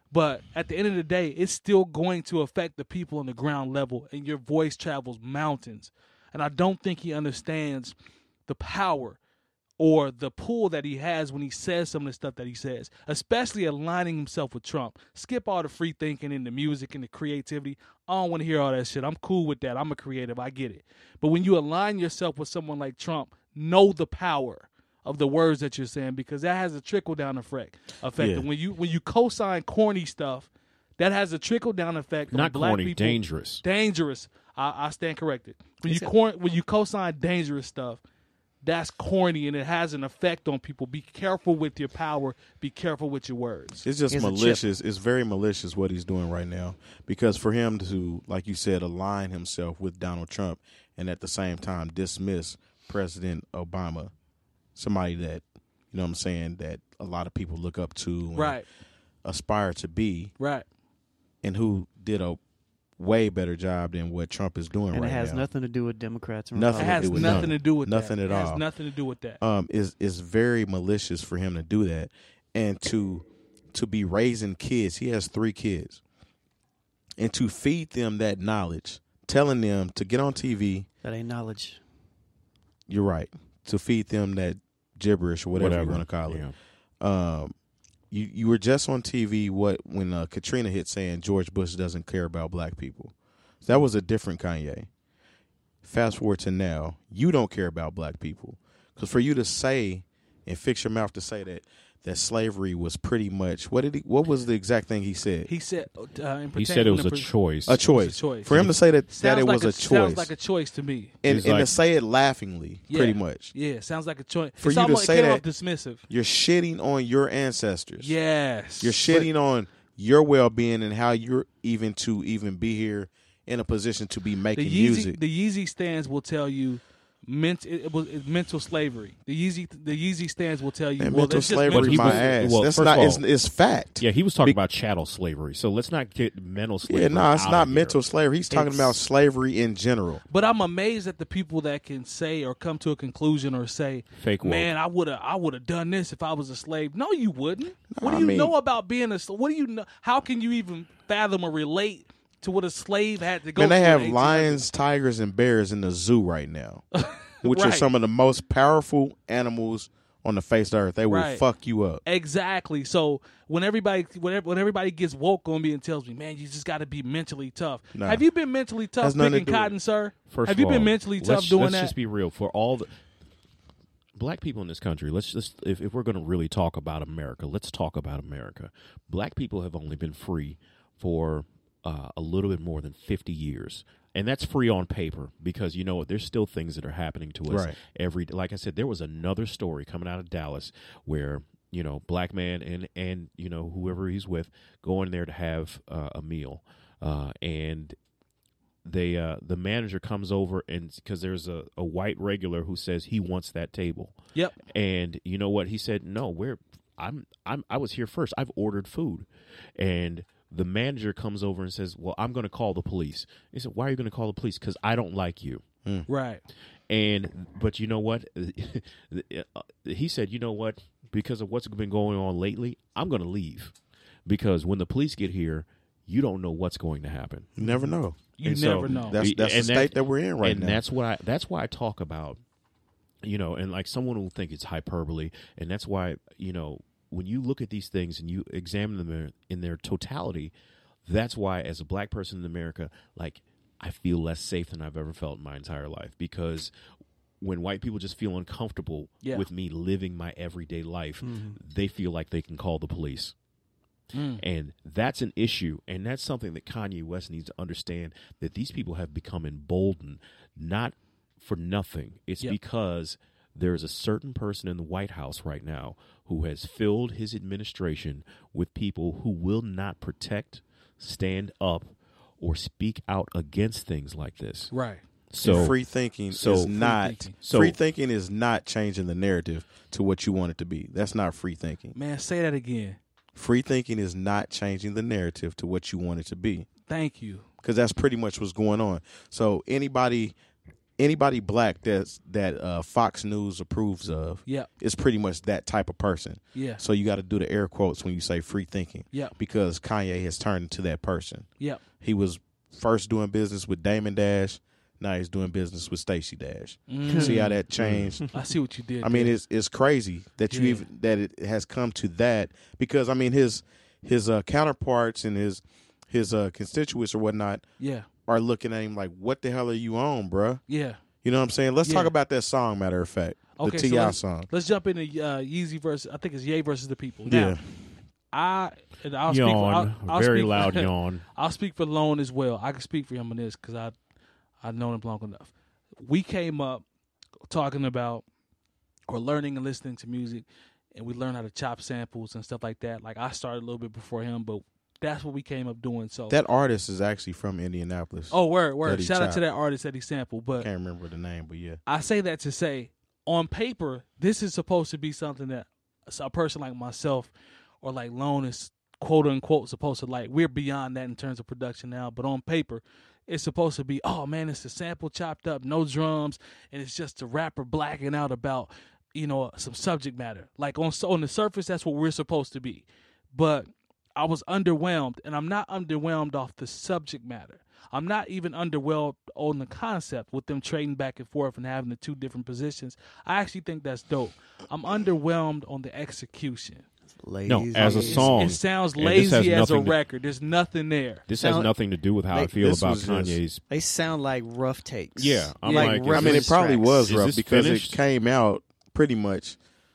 But at the end of the day, it's still going to affect the people on the ground level, and your voice travels mountains. And I don't think he understands the power or the pull that he has when he says some of the stuff that he says, especially aligning himself with Trump. Skip all the free thinking and the music and the creativity. I don't want to hear all that shit. I'm cool with that. I'm a creative. I get it. But when you align yourself with someone like Trump, know the power of the words that you're saying, because that has a trickle-down effect. Yeah. And when you co-sign corny stuff, that has a trickle-down effect on Not black corny, people. dangerous. Dangerous. I stand corrected. When you co-sign dangerous stuff, that's corny, and it has an effect on people. Be careful with your power. Be careful with your words. It's just Here's a malicious. It's very malicious what he's doing right now, because for him to, like you said, align himself with Donald Trump and at the same time dismiss President Obama, somebody that, you know what I'm saying, that a lot of people look up to and Right. aspire to be, Right. and who did a way better job than what Trump is doing And right it has now. nothing to do with Democrats and Nothing It to has do with nothing to do with nothing that. at It has all. nothing to do with that. Is very malicious for him to do that, and to be raising kids. He has 3 kids, and to feed them that knowledge, telling them to get on TV. That ain't knowledge. You're right. To feed them that gibberish or whatever you want to call it. Yeah. You were just on TV when Katrina hit saying George Bush doesn't care about black people. That was a different Kanye. Fast forward to now, you don't care about black people, because for you to say and fix your mouth to say that slavery was pretty much what was the exact thing he said? He said He said it was a choice. A choice. choice. For him to say that Sounds it like was a Sounds choice, like a choice to me. and He's to like- say it laughingly, Yeah. pretty much. Yeah, sounds like a choice. For It's you to almost, say it came that- off dismissive. You're shitting on your ancestors. Yes. You're shitting on your well-being and how you're even be here in a position to be making music. The Yeezy stands will tell you it's mental slavery. The Yeezy stands will tell you And well, mental that's just slavery, But he my was- ass. well, That's first not. of all- It's fact. Yeah, he was talking Be- about chattel slavery. So let's not get mental slavery. Yeah, no, it's out not of here. mental slavery. He's talking It's- about slavery in general. But I'm amazed at the people that can say or come to a conclusion or say, Fake woke. "Man, I would have done this if I was a slave." No, you wouldn't. What do I you mean- know about being a? What do you know? How can you even fathom or relate to what a slave had to go? Man, they through have in 1800s? lions, tigers, and bears in the zoo right now, which are Right. some of the most powerful animals on the face of the earth. They will Right. fuck you up. Exactly. So when everybody gets woke on me and tells me, "Man, you just got to be mentally tough." Nah. Have you been mentally tough Has nothing to picking do with cotton, sir? First Have of you all, been mentally tough doing let's that? just be real. For all the black people in this country, let's just if we're going to really talk about America, let's talk about America. Black people have only been free for a little bit more than 50 years. And that's free on paper, because you know what? There's still things that are happening to us Right. every day. Like I said, there was another story coming out of Dallas where, you know, black man and you know, whoever he's with go in there to have a meal. And the manager comes over, and because there's a white regular who says he wants that table. Yep. And you know what? He said, no, I was here first. I've ordered food. And the manager comes over and says, well, I'm going to call the police. He said, why are you going to call the police? Because I don't like you. Right. But you know what? He said, you know what? Because of what's been going on lately, I'm going to leave. Because when the police get here, you don't know what's going to happen. You never know. You And so- never know. That's the And state that we're in right and now. that's why I talk about, you know, and like someone will think it's hyperbole, and that's why, you know, when you look at these things and you examine them in their totality, that's why as a black person in America, like, I feel less safe than I've ever felt in my entire life, because when white people just feel uncomfortable Yeah. with me living my everyday life, they feel like they can call the police. And that's an issue, and that's something that Kanye West needs to understand, that these people have become emboldened, not for nothing. It's Yep. because there is a certain person in the White House right now who has filled his administration with people who will not protect, stand up, or speak out against things like this. Right. So free thinking so- is Free not thinking. So- free thinking is not changing the narrative to what you want it to be. That's not free thinking. Man, say that again. Free thinking is not changing the narrative to what you want it to be, Thank you. because that's pretty much what's going on. So anybody anybody black that Fox News approves of Yeah. is pretty much that type of person. Yeah. So you got to do the air quotes when you say free thinking. Yeah. Because Kanye has turned into that person. Yeah. He was first doing business with Damon Dash. Now he's doing business with Stacey Dash. See how that changed? I see what you did. I mean, there. it's crazy that that it has come to that, because I mean his counterparts and his constituents or whatnot yeah. are looking at him like, what the hell are you on, bruh? Yeah. You know what I'm saying? Let's talk Yeah. about that song, matter of fact. Okay, The so T.I. let's- song. Let's jump into Yeezy versus, I think it's Ye versus the People. Yeah. Now, I'll Yawn. speak for, I'll Very speak loud for, yawn. I'll speak for Lone as well. I can speak for him on this because I've known him long enough. We came up talking about or learning and listening to music, and we learned how to chop samples and stuff like that. Like I started a little bit before him, but that's what we came up doing. So That artist is actually from Indianapolis. oh, word. that he Shout out chopped. to that artist that he sampled. But Can't remember the name, but yeah. I say that to say, on paper, this is supposed to be something that a person like myself or like Lone is quote unquote supposed to like. We're beyond that in terms of production now, but on paper, it's supposed to be, oh man, it's a sample chopped up, no drums, and it's just a rapper blacking out about, some subject matter. Like on the surface, that's what we're supposed to be. But I was underwhelmed, and I'm not underwhelmed off the subject matter. I'm not even underwhelmed on the concept with them trading back and forth and having the two different positions. I actually think that's dope. I'm underwhelmed on the execution. Lazy. No, as a song. It sounds and this has lazy as a nothing to- record. There's nothing there. This has Sound- nothing to do with how I feel this about was just- Kanye's. They sound like rough takes. Yeah, I'm Yeah, like, like I mean, it reference probably tracks. was Is rough this because finished? it came out pretty much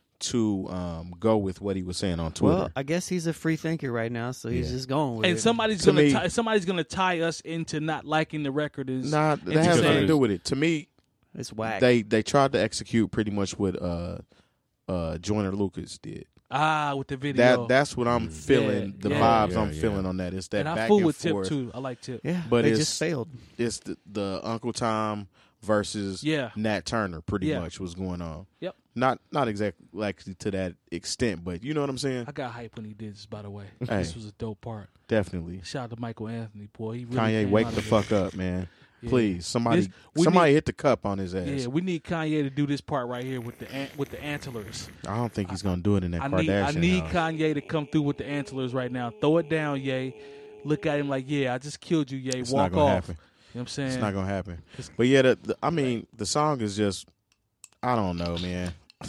to go with what he was saying on Twitter. Well, I guess he's a free thinker right now, so he's Yeah. just going with And it. somebody's To gonna me- somebody's gonna tie us into not liking the record. Is nah, that has insane. nothing to do with it. To me, It's whack. they tried to execute pretty much what Joyner Lucas did. with the video. That's what I'm feeling. The yeah. vibes Yeah, I'm yeah. feeling on that. It's that and I back fool and with Tip forth. too. I like Tip. yeah, but they it's- just failed. It's the Uncle Tom versus Yeah. Nat Turner. Pretty Yeah. much was going on. Yep. Not exactly like to that extent, but you know what I'm saying. I got hype when he did this. By the way, Hey. this was a dope part. Definitely. Shout out to Michael Anthony, boy. He really Kanye, came wake out the of it. fuck up, man. Yeah. Please, somebody we hit the cup on his ass. Yeah, we need Kanye to do this part right here with the antlers. I don't think he's gonna do it in that I Kardashian need house. Kanye to come through with the antlers right now. Throw it down, Ye. Look at him like, yeah, I just killed you, Ye. It's Walk not gonna off. happen. You know what I'm saying? It's not gonna happen. It's- But yeah, I mean, the song is just, I don't know, man.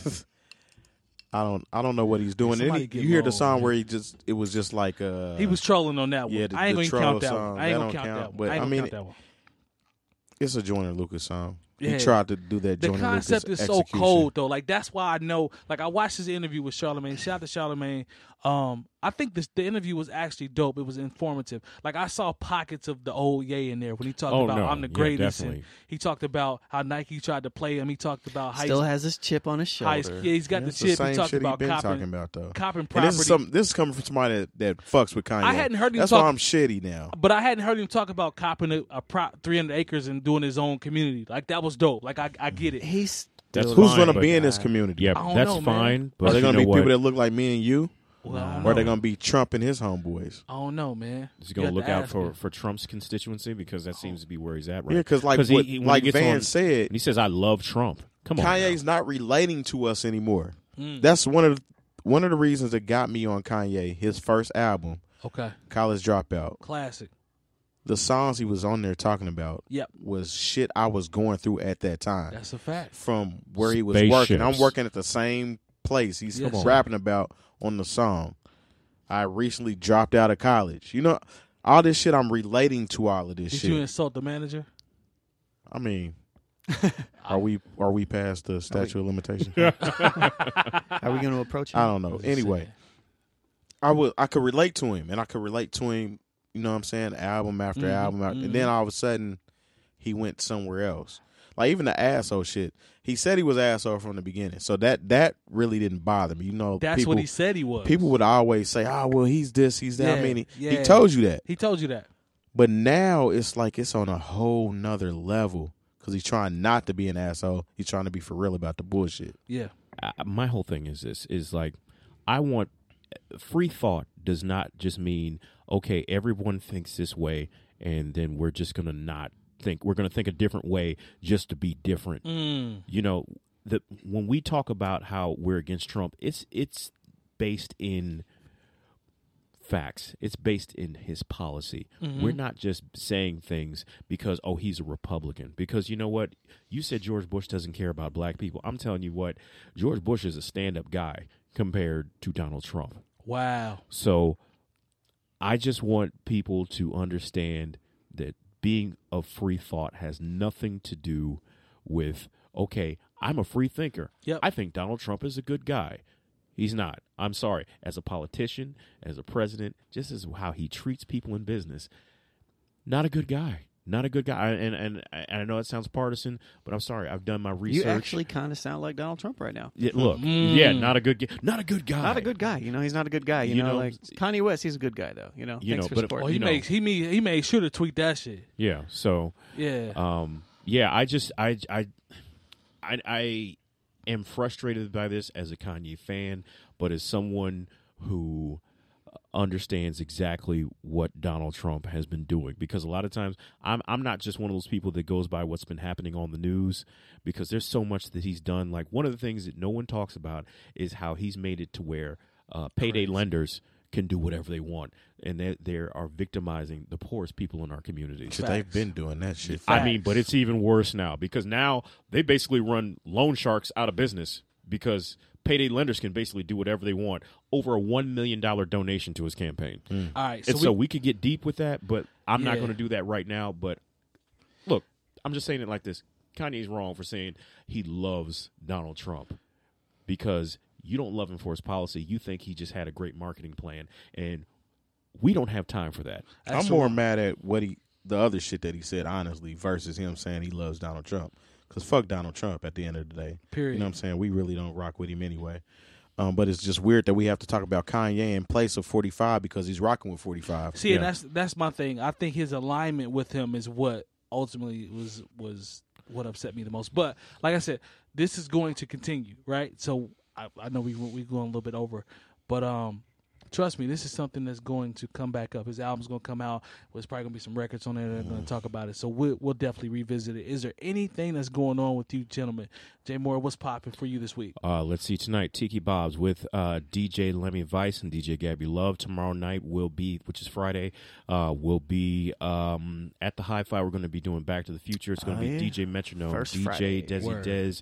I don't know what he's doing. And Somebody get you hear the low, song man. where it was just like He was trolling on that one. yeah, I ain't the gonna count troll that song, one. I ain't that gonna don't count count, that one. but I ain't I gonna mean, count that one. it's a Joyner Lucas song. Yeah. He tried to do that The Joyner concept Lucas is so execution. cold though. Like that's why I know. Like I watched his interview with Charlamagne. Shout out to Charlamagne. I think the interview was actually dope. It was informative. Like I saw pockets of the old Ye in there when he talked Oh, about no. I'm the Yeah, greatest. And definitely. he talked about how Nike tried to play him. He talked about Still has his chip on his high, shoulder. yeah, he's got Yeah, the it's chip. same He talked shit about been copping, talking about though. copping And property. this is coming from somebody that fucks with Kanye. I hadn't heard him That's talk- why I'm shitty now. But I hadn't heard him talk about copping a 300 acres and doing his own community. Like that was dope. Like I get it. He's That's still Who's fine, gonna but- be in this community? Yeah, I don't that's know, man. fine. But Are there you gonna know be what? people that look like me and you, Well, I don't or are they know. gonna be Trump and his homeboys? I don't know, man. Is he going You to have look to out ask for, him. for Trump's constituency? Because that seems to be where he's at right Yeah, because like when like he gets Van on- said, and he says, I love Trump. Come on. Kanye's not relating to us anymore. That's one of the reasons that got me on Kanye. His first album, Okay, College Dropout. classic. The songs he was on there talking about Yep, was shit I was going through at that time. that's a fact. From where he was Spaceships. working. I'm working at the same place he's Yes, sir. rapping about on the song. I recently dropped out of college. You know, all this shit I'm relating to all of this Did shit. you insult the manager? I mean, are we past the statute of limitations? How are we going to approach him? I don't know. Anyway, I could relate to him, and I could relate to him. You know what I'm saying? Album after album, and then all of a sudden, he went somewhere else. Like even the asshole shit. He said he was an asshole from the beginning, so that really didn't bother me. You know, That's people, what he said he was. People would always say, "Oh, well, he's this, he's that." Yeah, I mean, yeah. he told you that, He told you that. but now it's like it's on a whole nother level because he's trying not to be an asshole. He's trying to be for real about the bullshit. Yeah. My whole thing is this, is like, I want free thought does not just mean, okay, everyone thinks this way and then we're just going to not think. We're going to think a different way just to be different. You know, when we talk about how we're against Trump, it's based in facts. It's based in his policy. We're not just saying things because, oh, he's a Republican. Because you know what? You said George Bush doesn't care about black people. I'm telling you what, George Bush is a stand-up guy compared to Donald Trump. Wow. So I just want people to understand that being of free thought has nothing to do with, okay, I'm a free thinker. Yep. I think Donald Trump is a good guy. He's not. I'm sorry. As a politician, as a president, just as how he treats people in business, not a good guy. Not a good guy. And I know it sounds partisan, but I'm sorry. I've done my research. You actually kind of sound like Donald Trump right now. Yeah, look, yeah, not a good guy. Not a good guy. Not a good guy. You know, he's not a good guy. You know, like Kanye West, he's a good guy though. You know, thanks for but support. Well, he made sure to tweet that shit. Yeah. So yeah. Yeah. I am frustrated by this as a Kanye fan, but as someone who understands exactly what Donald Trump has been doing, because a lot of times I'm not just one of those people that goes by what's been happening on the news, because there's so much that he's done. Like, one of the things that no one talks about is how he's made it to where payday lenders can do whatever they want, and they are victimizing the poorest people in our communities. But they've been doing that shit. I mean, but it's even worse now, because now they basically run loan sharks out of business, because payday lenders can basically do whatever they want over a $1 million donation to his campaign. All right, So we could get deep with that, but I'm not going to do that right now. But look, I'm just saying it like this. Kanye's wrong for saying he loves Donald Trump, because you don't love him for his policy. You think he just had a great marketing plan, and we don't have time for that. I'm more mad at the other shit that he said, honestly, versus him saying he loves Donald Trump. Because fuck Donald Trump at the end of the day. Period. You know what I'm saying? We really don't rock with him anyway. But it's just weird that we have to talk about Kanye in place of 45 because he's rocking with 45. See, and that's my thing. I think his alignment with him is what ultimately was what upset me the most. But like I said, this is going to continue, right? So I know we're going a little bit over, but trust me, this is something that's going to come back up. His album's going to come out. There's probably going to be some records on there that are going to talk about it. So we'll definitely revisit it. Is there anything that's going on with you, gentlemen? Jay Moore, what's popping for you this week? Let's see. Tonight, Tiki Bob's with DJ Lemmy Vice and DJ Gabby Love. Tomorrow night will be, which is Friday, we'll be at the Hi-Fi. We're going to be doing Back to the Future. It's going to be DJ Metronome, First DJ Friday. Desi Dez,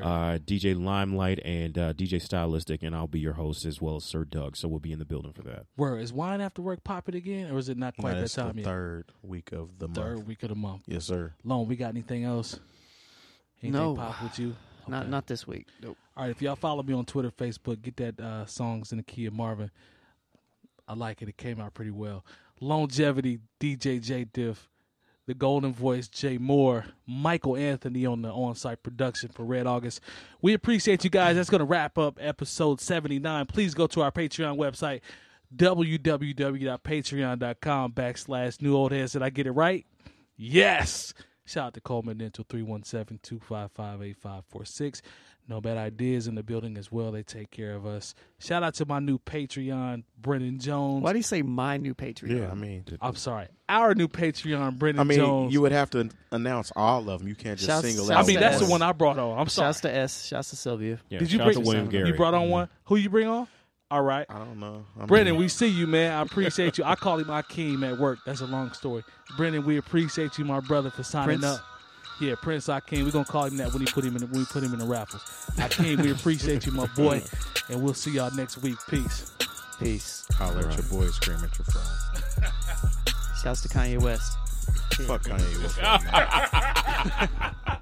DJ Limelight, and DJ Stylistic, and I'll be your host as well as Sir Doug. So we'll be in the building for that. Where is Wine After Work popping again, or is it not quite that That's time the yet? third week of the month. Third week of the month. Yes, sir. Lone, we got anything else? Anything No. pop with you? Okay. Not this week. Nope. All right, if y'all follow me on Twitter, Facebook, get that Songs in the Key of Marvin. I like it. It came out pretty well. Longevity, DJ J Diff, the Golden Voice, Jay Moore, Michael Anthony on the on-site production for Red August. We appreciate you guys. That's going to wrap up episode 79. Please go to our Patreon website, www.patreon.com/New Old Heads. Did I get it right? Yes. Shout out to Coleman Dental, 317-255-8546. No Bad Ideas in the building as well. They take care of us. Shout out to my new Patreon, Brendan Jones. Why do you say my new Patreon? Yeah, I mean, I'm sorry. Our new Patreon, Brendan Jones. Jones. You would have to announce all of them. You can't just Shouts- single shouts out. I mean, to that's S. the one I brought on. I'm sorry. Shouts to S. Shouts to Sylvia. Yeah, Did you shout out bring to William Gary? You brought on one? Who you bring on? All right. I don't know. Brendan, we see you, man. I appreciate you. I call him Akeem at work. That's a long story. Brendan, we appreciate you, my brother, for signing Prince? up. Yeah, Prince Akeem. We're gonna call him that when we put him in the raffles. Akeem, we appreciate you, my boy, and we'll see y'all next week. Peace. Peace. Holler at your boy, scream at your friends. Shouts to Kanye West. Fuck Kanye West.